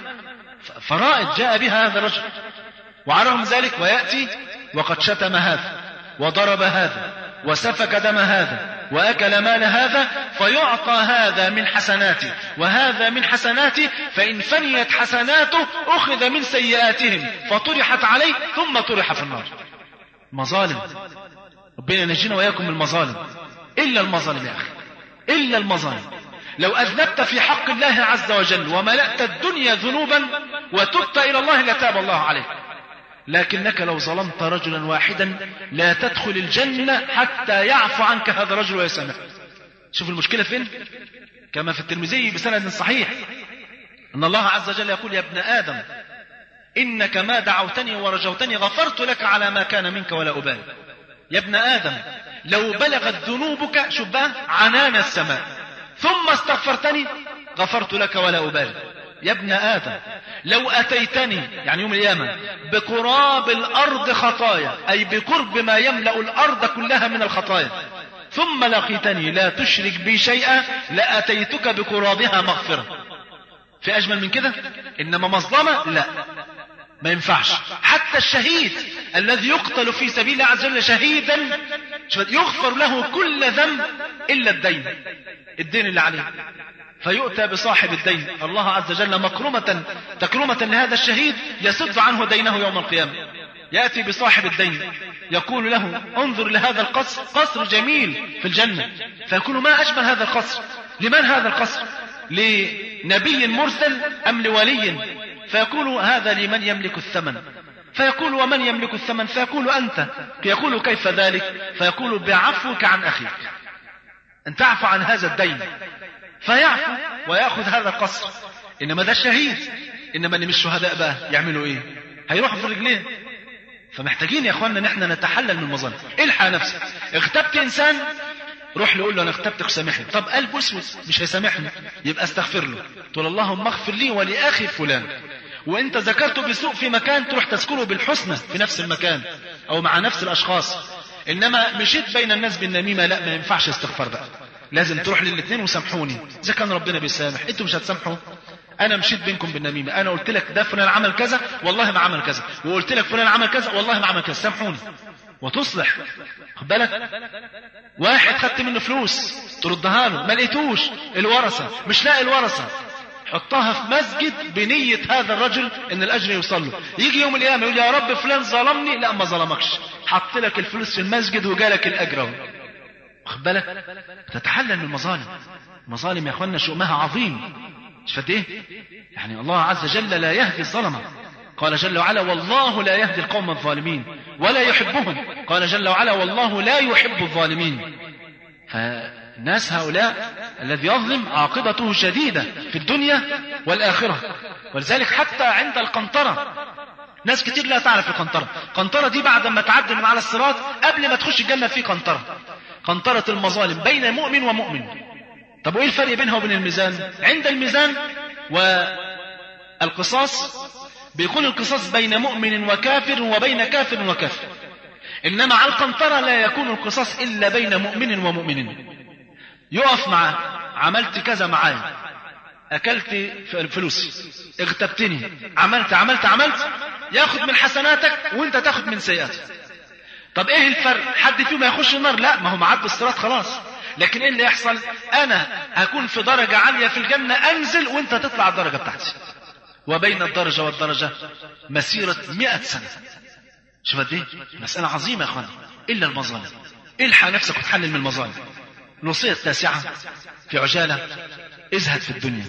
فرائض جاء بها هذا الرجل. وعلى رغم ذلك ويأتي وقد شتم هذا وضرب هذا وسفك دم هذا وأكل مال هذا فيعطى هذا من حسناته وهذا من حسناته، فإن فنيت حسناته أخذ من سيئاتهم فطرحت عليه ثم طرح في النار. مظالم، ربنا نجينا وإياكم من المظالم. إلا المظالم يا أخي، إلا المظالم. لو أذنبت في حق الله عز وجل وملأت الدنيا ذنوبا وتبت إلى الله لتاب الله عليك، لكنك لو ظلمت رجلا واحدا لا تدخل الجنة حتى يعفو عنك هذا الرجل ويسامحك. شوف المشكلة فين؟ كما في الترمذي بسند صحيح أن الله عز وجل يقول يا ابن آدم إنك ما دعوتني ورجوتني غفرت لك على ما كان منك ولا أبالي. يا ابن آدم لو بلغت ذنوبك شبه عنان السماء ثم استغفرتني غفرت لك ولا أبالي. يا ابن آدم لو أتيتني يعني يوم القيامة بقراب الأرض خطايا أي بقرب ما يملأ الأرض كلها من الخطايا ثم لقيتني لا تشرك بي شيئا لأتيتك بقرابها مغفرة. في أجمل من كده؟ إنما مظلمة لا، ما ينفعش. حتى الشهيد الذي يقتل في سبيل الله عز وجل شهيدا يغفر له كل ذنب إلا الدين اللي عليه، فيؤتى بصاحب الدين الله عز وجل تكرمة لهذا الشهيد يسد عنه دينه يوم القيامة. يأتي بصاحب الدين يقول له انظر لهذا القصر، قصر جميل في الجنة، فيقول ما أجمل هذا القصر، لمن هذا القصر؟ لنبي مرسل أم لولي؟ فيقول هذا لمن يملك الثمن. فيقول ومن يملك الثمن؟ فيقول أنت. يقول كيف ذلك؟ فيقول بعفوك عن أخيك، أن تعفو عن هذا الدين، فيعفو ويأخذ هذا القصر. إنما ده الشهيد، إنما اللي مش شهداء بقى يعملوا إيه؟ هيروحوا في رجليه. فمحتاجين يا أخواننا نحن نتحلل من المظالم. الحق نفسك، اغتبت إنسان روح له قول له أنا اغتبتك سامحني. طب قلب أسود مش هيسامحني، يبقى استغفر له، تقول اللهم اغفر لي ولأخي فلان. وانت ذكرته بسوء في مكان تروح تذكره بالحسنى في نفس المكان أو مع نفس الأشخاص. إنما مشيت بين الناس بالنميمة لا، ما ينفعش استغفار بقى، لازم تروح للاثنين وسامحوني. إذا كان ربنا بيسامح انتوا مش هتسامحوا، انا مشيت بينكم بالنميمه، انا قلت لك ده فلان عمل كذا والله ما عمل كذا، وقلت لك فلان عمل كذا والله ما عمل كذا، سامحوني وتصلح. خد بالك، واحد خدت منه فلوس تردها له ما لقيتوش، الورثه مش لاقي الورثه، حطها في مسجد بنيه هذا الرجل ان الاجر يوصل له، يجي يوم القيامه يقول يا رب فلان ظلمني، لا ما ظلمكش، حط لك الفلوس في المسجد وجالك الاجر اهو. خد بالك، تتحلل من المظالم. المظالم يا اخوانا شؤمها عظيم، مش فد ايه يعني. الله عز وجل لا يهدي الظلمه، قال جل وعلا والله لا يهدي القوم الظالمين ولا يحبهم، قال جل وعلا والله لا يحب الظالمين. فالناس هؤلاء الذي يظلم عاقبته شديدة في الدنيا والآخرة. ولذلك حتى عند القنطرة ناس كتير لا تعرف القنطرة. القنطرة دي بعد ما تعدي من على الصراط قبل ما تخش الجنة في قنطرة، قنطرة المظالم بين مؤمن ومؤمن. طب وإيه الفرق بينها وبين الميزان؟ عند الميزان والقصاص بيكون القصاص بين مؤمن وكافر وبين كافر وكافر، إنما على القنطرة لا يكون القصاص إلا بين مؤمن ومؤمن. يقف معاه، عملت كذا معايا، أكلت فلوسي، اغتبتني، عملت، ياخد من حسناتك وانت تاخد من سيئاتك. طب ايه الفرق؟ حد فيهم يخش النار؟ لا، ما هو معدي الصراط خلاص. لكن ايه اللي يحصل؟ انا هكون في درجة عالية في الجنة، انزل وانت تطلع الدرجة بتاعتي، وبين الدرجة والدرجة مسيرة 100 سنة. شوف قد ايه مسألة عظيمة يا اخوان. الا المظالم، الحق نفسك وتحلل من المظالم. الوصية التاسعة في عجالة: ازهد في الدنيا،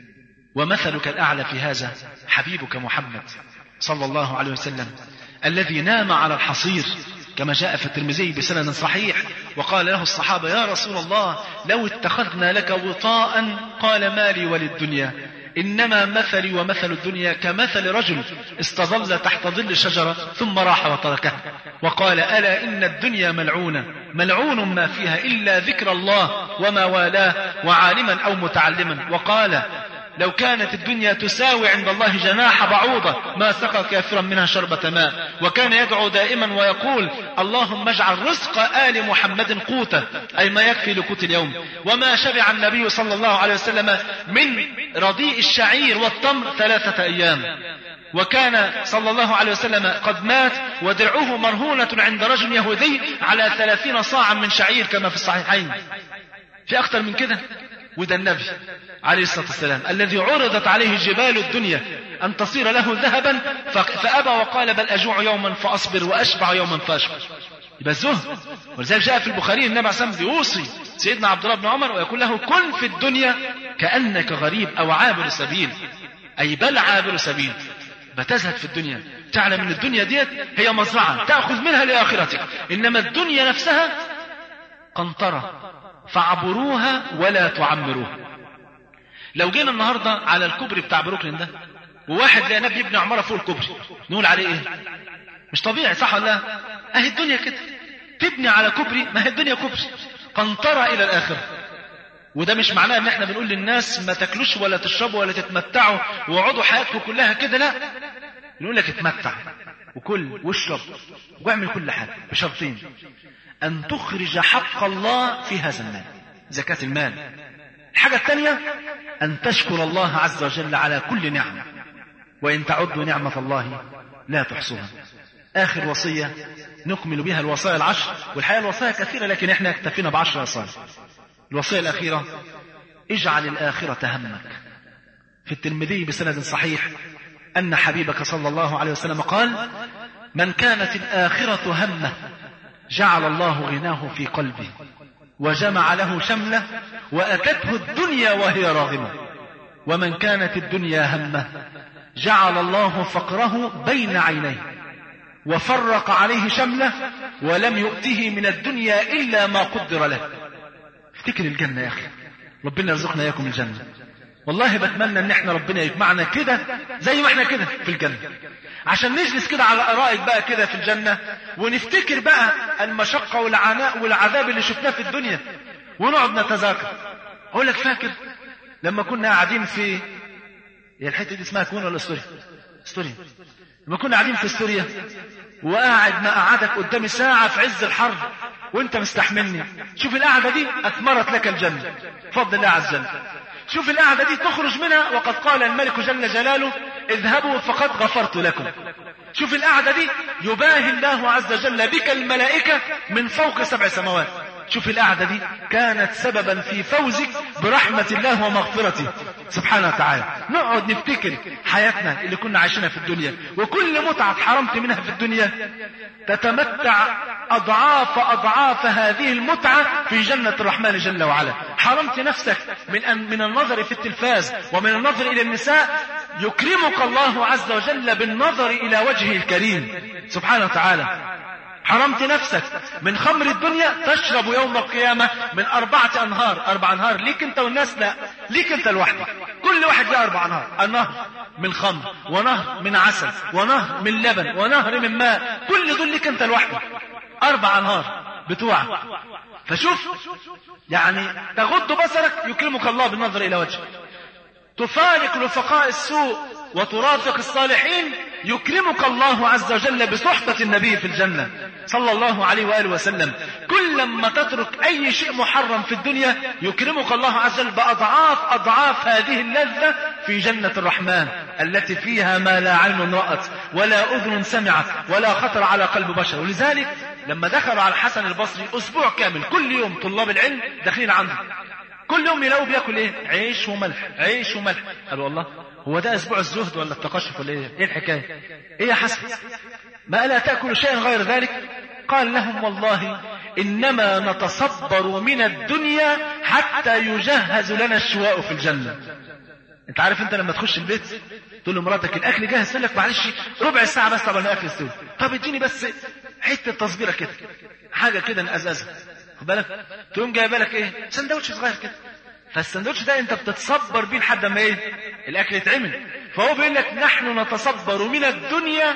ومثلك الأعلى في هذا حبيبك محمد صلى الله عليه وسلم الذي نام على الحصير كما جاء في الترمذي بسند صحيح، وقال له الصحابة يا رسول الله لو اتخذنا لك وطاء، قال مالي وللدنيا، إنما مثلي ومثل الدنيا كمثل رجل استظل تحت ظل شجرة ثم راح وتركها، وقال ألا إن الدنيا ملعونة، ملعون ما فيها إلا ذكر الله وما والاه وعالما أو متعلما. وقال لو كانت الدنيا تساوي عند الله جناح بعوضة ما سقى كافرا منها شربة ماء. وكان يدعو دائما ويقول اللهم اجعل رزق آل محمد قوتا، أي ما يكفي لقوت اليوم. وما شبع النبي صلى الله عليه وسلم من رديء الشعير والتمر 3 أيام. وكان صلى الله عليه وسلم قد مات ودرعه مرهونة عند رجل يهودي على 30 صاعا من شعير كما في الصحيحين. في أكثر من كده. وده النبي عليه الصلاة والسلام الذي عرضت عليه جبال الدنيا أن تصير له ذهبا فأبى وقال بل أجوع يوما فأصبر وأشبع يوما فأشبع. يبقى الزهد. ولذلك جاء في البخاري النبي عليه الصلاة والسلام يوصي سيدنا عبد الله بن عمر ويقول له كن في الدنيا كأنك غريب أو عابر سبيل، أي بل عابر سبيل. بتزهد في الدنيا، تعلم أن الدنيا ديت هي مزرعة تأخذ منها لآخرتك، إنما الدنيا نفسها قنطرة فاعبروها ولا تعمروها. لو جينا النهاردة على الكوبري بتاع بروكلين ده وواحد لقيناه بيبني عمارة فوق الكوبري، نقول عليه ايه؟ مش طبيعي، صح ولا لا؟ اهي الدنيا كده، تبني على كوبري، ما هي الدنيا كوبري قنطرة الى الاخرة. وده مش معناه ان احنا بنقول للناس ما تاكلوش ولا تشربوا ولا تتمتعوا واقعدوا حياتكم كلها كده، لا، نقول لك اتمتع وكل واشرب واعمل كل حاجة بشرطين: أن تخرج حق الله في هذا المال، زكاة المال. الحاجة الثانية أن تشكر الله عز وجل على كل نعمة، وإن تعدوا نعمة الله لا تحصوها. آخر وصية نكمل بها الوصايا العشر، والحقيقة الوصايا كثيرة لكن احنا اكتفينا ب10 وصايا. الوصية الأخيرة: اجعل الآخرة همك. في الترمذي بسند صحيح أن حبيبك صلى الله عليه وسلم قال من كانت الآخرة همه جعل الله غناه في قلبه وجمع له شمله وأتته الدنيا وهي راغمة، ومن كانت الدنيا همه جعل الله فقره بين عينيه وفرق عليه شمله ولم يؤته من الدنيا إلا ما قدر له. افتكر الجنة يا أخي، ربنا يرزقنا إياكم الجنة. والله بتمنى ان احنا ربنا يجمعنا كده زي ما احنا كده في الجنة، عشان نجلس كده على الارائك بقى كده في الجنة ونفتكر بقى المشقة والعناء والعذاب اللي شفناه في الدنيا ونقعد نتذاكر. اقول لك فاكر لما كنا قاعدين في الحتة دي اسمها كون ولا استوريا، لما كنا قاعدين في استوريا وقاعد ما قعدك قدامي ساعة في عز الحر وانت مستحملني، شوف القعدة دي اثمرت لك الجنة بفضل الله عز وجل. شوف القعدة دي تخرج منها وقد قال الملك جل جلاله اذهبوا فقد غفرت لكم. شوف القعدة دي يباهي الله عز وجل بك الملائكة من فوق 7 سماوات. شوف القعدة دي كانت سببا في فوزك برحمة الله ومغفرته سبحانه وتعالى. نقعد نفتكر حياتنا اللي كنا عايشينها في الدنيا، وكل متعة اتحرمت منها في الدنيا تتمتع أضعاف هذه المتعة في جنة الرحمن جل وعلا. حرمت نفسك من النظر في التلفاز ومن النظر إلى النساء، يكرمك الله عز وجل بالنظر إلى وجهه الكريم سبحانه وتعالى. حرمت نفسك من خمر الدنيا، تشرب يوم القيامة من 4 أنهار. 4 أنهار ليك انت والناس؟ لا، ليك انت لوحدك. كل واحد له 4 أنهار، النهر من خمر، ونهر من عسل، ونهر من لبن، ونهر من ماء. كل دول ليك انت لوحدك، 4 أنهار بتوعك. فشوف يعني تغض بصرك يكرمك الله بالنظر إلى وجهه، تفارق رفقاء السوء وترافق الصالحين، يكرمك الله عز وجل بصحبة النبي في الجنة صلى الله عليه وآله وسلم. كل ما تترك أي شيء محرم في الدنيا يكرمك الله عز وجل بأضعاف هذه اللذة في جنة الرحمن التي فيها ما لا عين رأت ولا أذن سمعت ولا خطر على قلب بشر. ولذلك لما دخلوا على الحسن البصري أسبوع كامل كل يوم طلاب العلم داخلين عنده، كل يوم يلاقوا بياكل ايه؟ عيش وملح، عيش وملح. قالوا والله هو ده اسبوع الزهد ولا التقشف ولا ايه الحكايه؟ ايه يا حسن ما الا تاكل شيئا غير ذلك؟ قال لهم والله انما نتصبر من الدنيا حتى يجهز لنا الشواء في الجنه. انت عارف انت لما تخش البيت تقول لمراتك الاكل جاهز، تقول لك معلش ربع ساعه بس قبل ما الاكل يستوي. طب اديني بس حته تصبيره كده، حاجه كده نقزقزها، خد بالك. تقوم جايبه لك ايه؟ سندوتش صغير كده. فالسندوتش ده انت بتتصبر بيه لحد ما ايه؟ الاكل يتعمل. فهو بيقول لك نحن نتصبر من الدنيا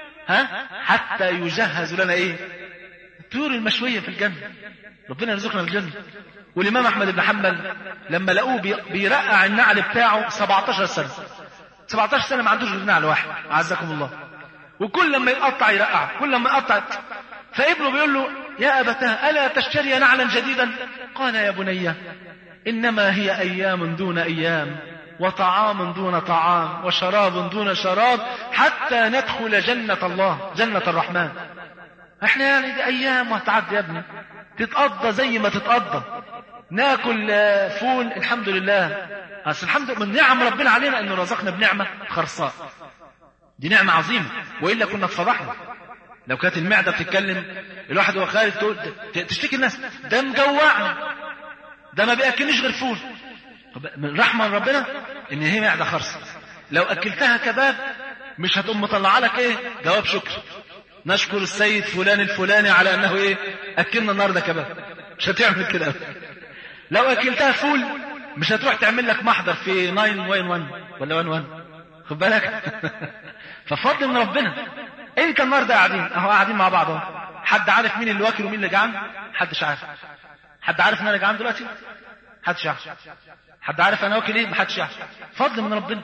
حتى يجهز لنا ايه؟ الطيور المشويه في الجنه. ربنا يرزقنا الجنه. والامام احمد بن حنبل لما لقوه بيرقع النعل بتاعه 17 سنه 17 سنه ما عندوش غير نعل واحد اعزكم الله، وكل لما يقطع يرقع، كل لما يقطع. فابنه بيقول له يا أبتاه ألا تشتري نعلا جديدا؟ قال يا بني إنما هي أيام دون أيام، وطعام دون طعام، وشراب دون شراب، حتى ندخل جنة الله جنة الرحمن. احنا يعني دي أيام وهتعدي يا ابني، تتقضى زي ما تتقضى. ناكل فول الحمد لله، بس الحمد لله من نعم ربنا علينا انه رزقنا بنعمة خرصاء، دي نعمة عظيمة، وإلا كنا اتفضحنا. لو كانت المعدة بتتكلم الواحد هو خارج تشتكي الناس ده مجوعني، ده ما بيأكلنيش غير فول. من رحمة ربنا ان هي معدة خرصة. لو أكلتها كباب مش هتقوم مطلع لك ايه؟ جواب شكر، نشكر السيد فلان الفلاني على انه ايه؟ أكلنا النهارده كباب. مش هتعمل كده. لو أكلتها فول مش هتروح تعمل لك محضر في 911 ولا 11، خد بالك. ففضل من ربنا. انت النهارده قاعدين مع بعض اهو. حد عارف مين اللي واكل ومين اللي جعان؟ محدش عارف. حد عارف ان انا جعان دلوقتي؟ محدش عارف. حد عارف انا واكل ايه؟ محدش عارف. فضل من ربنا.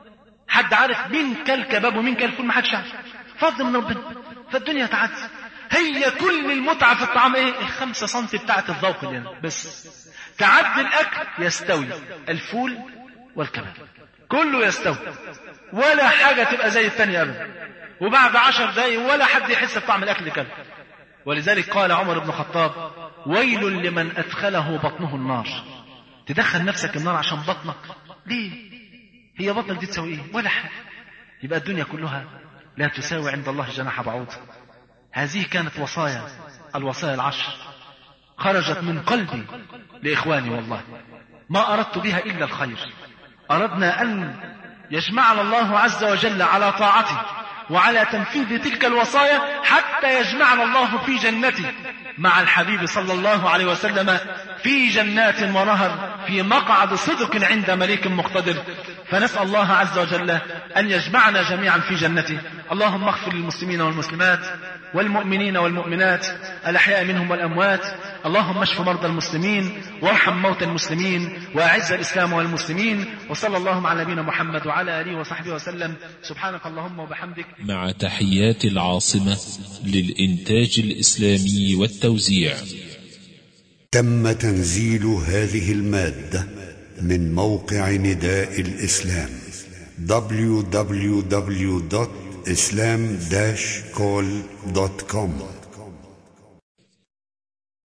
حد عارف مين كل كباب ومين كل فول؟ محدش عارف. فضل من ربنا. فالدنيا تعدي. هي كل المتعه في الطعام ايه؟ 5 سم بتاعه الذوق يعني بس. تعدي الاكل يستوي الفول والكباب، كله يستوي، ولا حاجه تبقى زي الثانيه ابدا. وبعد 10 دقايق ولا حد يحس بطعم الأكل كله. ولذلك قال عمر بن الخطاب ويل لمن أدخله بطنه النار. تدخل نفسك النار عشان بطنك؟ ليه؟ هي بطنك دي تسوي ايه؟ ولا حاجة. يبقى الدنيا كلها لا تساوي عند الله جناح بعوض. هذه كانت الوصايا العشر، خرجت من قلبي لإخواني والله، ما أردت بها إلا الخير. أردنا أن يجمعنا الله عز وجل على طاعته وعلى تنفيذ تلك الوصايا حتى يجمعنا الله في جنته مع الحبيب صلى الله عليه وسلم في جنات ونهر في مقعد صدق عند مليك مقتدر. فنسأل الله عز وجل أن يجمعنا جميعا في جنته. اللهم اغفر للمسلمين والمسلمات والمؤمنين والمؤمنات الأحياء منهم والأموات. اللهم اشف مرضى المسلمين وارحم موتى المسلمين وأعز الإسلام والمسلمين. وصلى الله على نبينا محمد وعلى آله وصحبه وسلم. سبحانك اللهم وبحمدك. مع تحيات العاصمة للإنتاج الإسلامي والتوزيع. تم تنزيل هذه المادة من موقع نداء الإسلام www.islam-call.com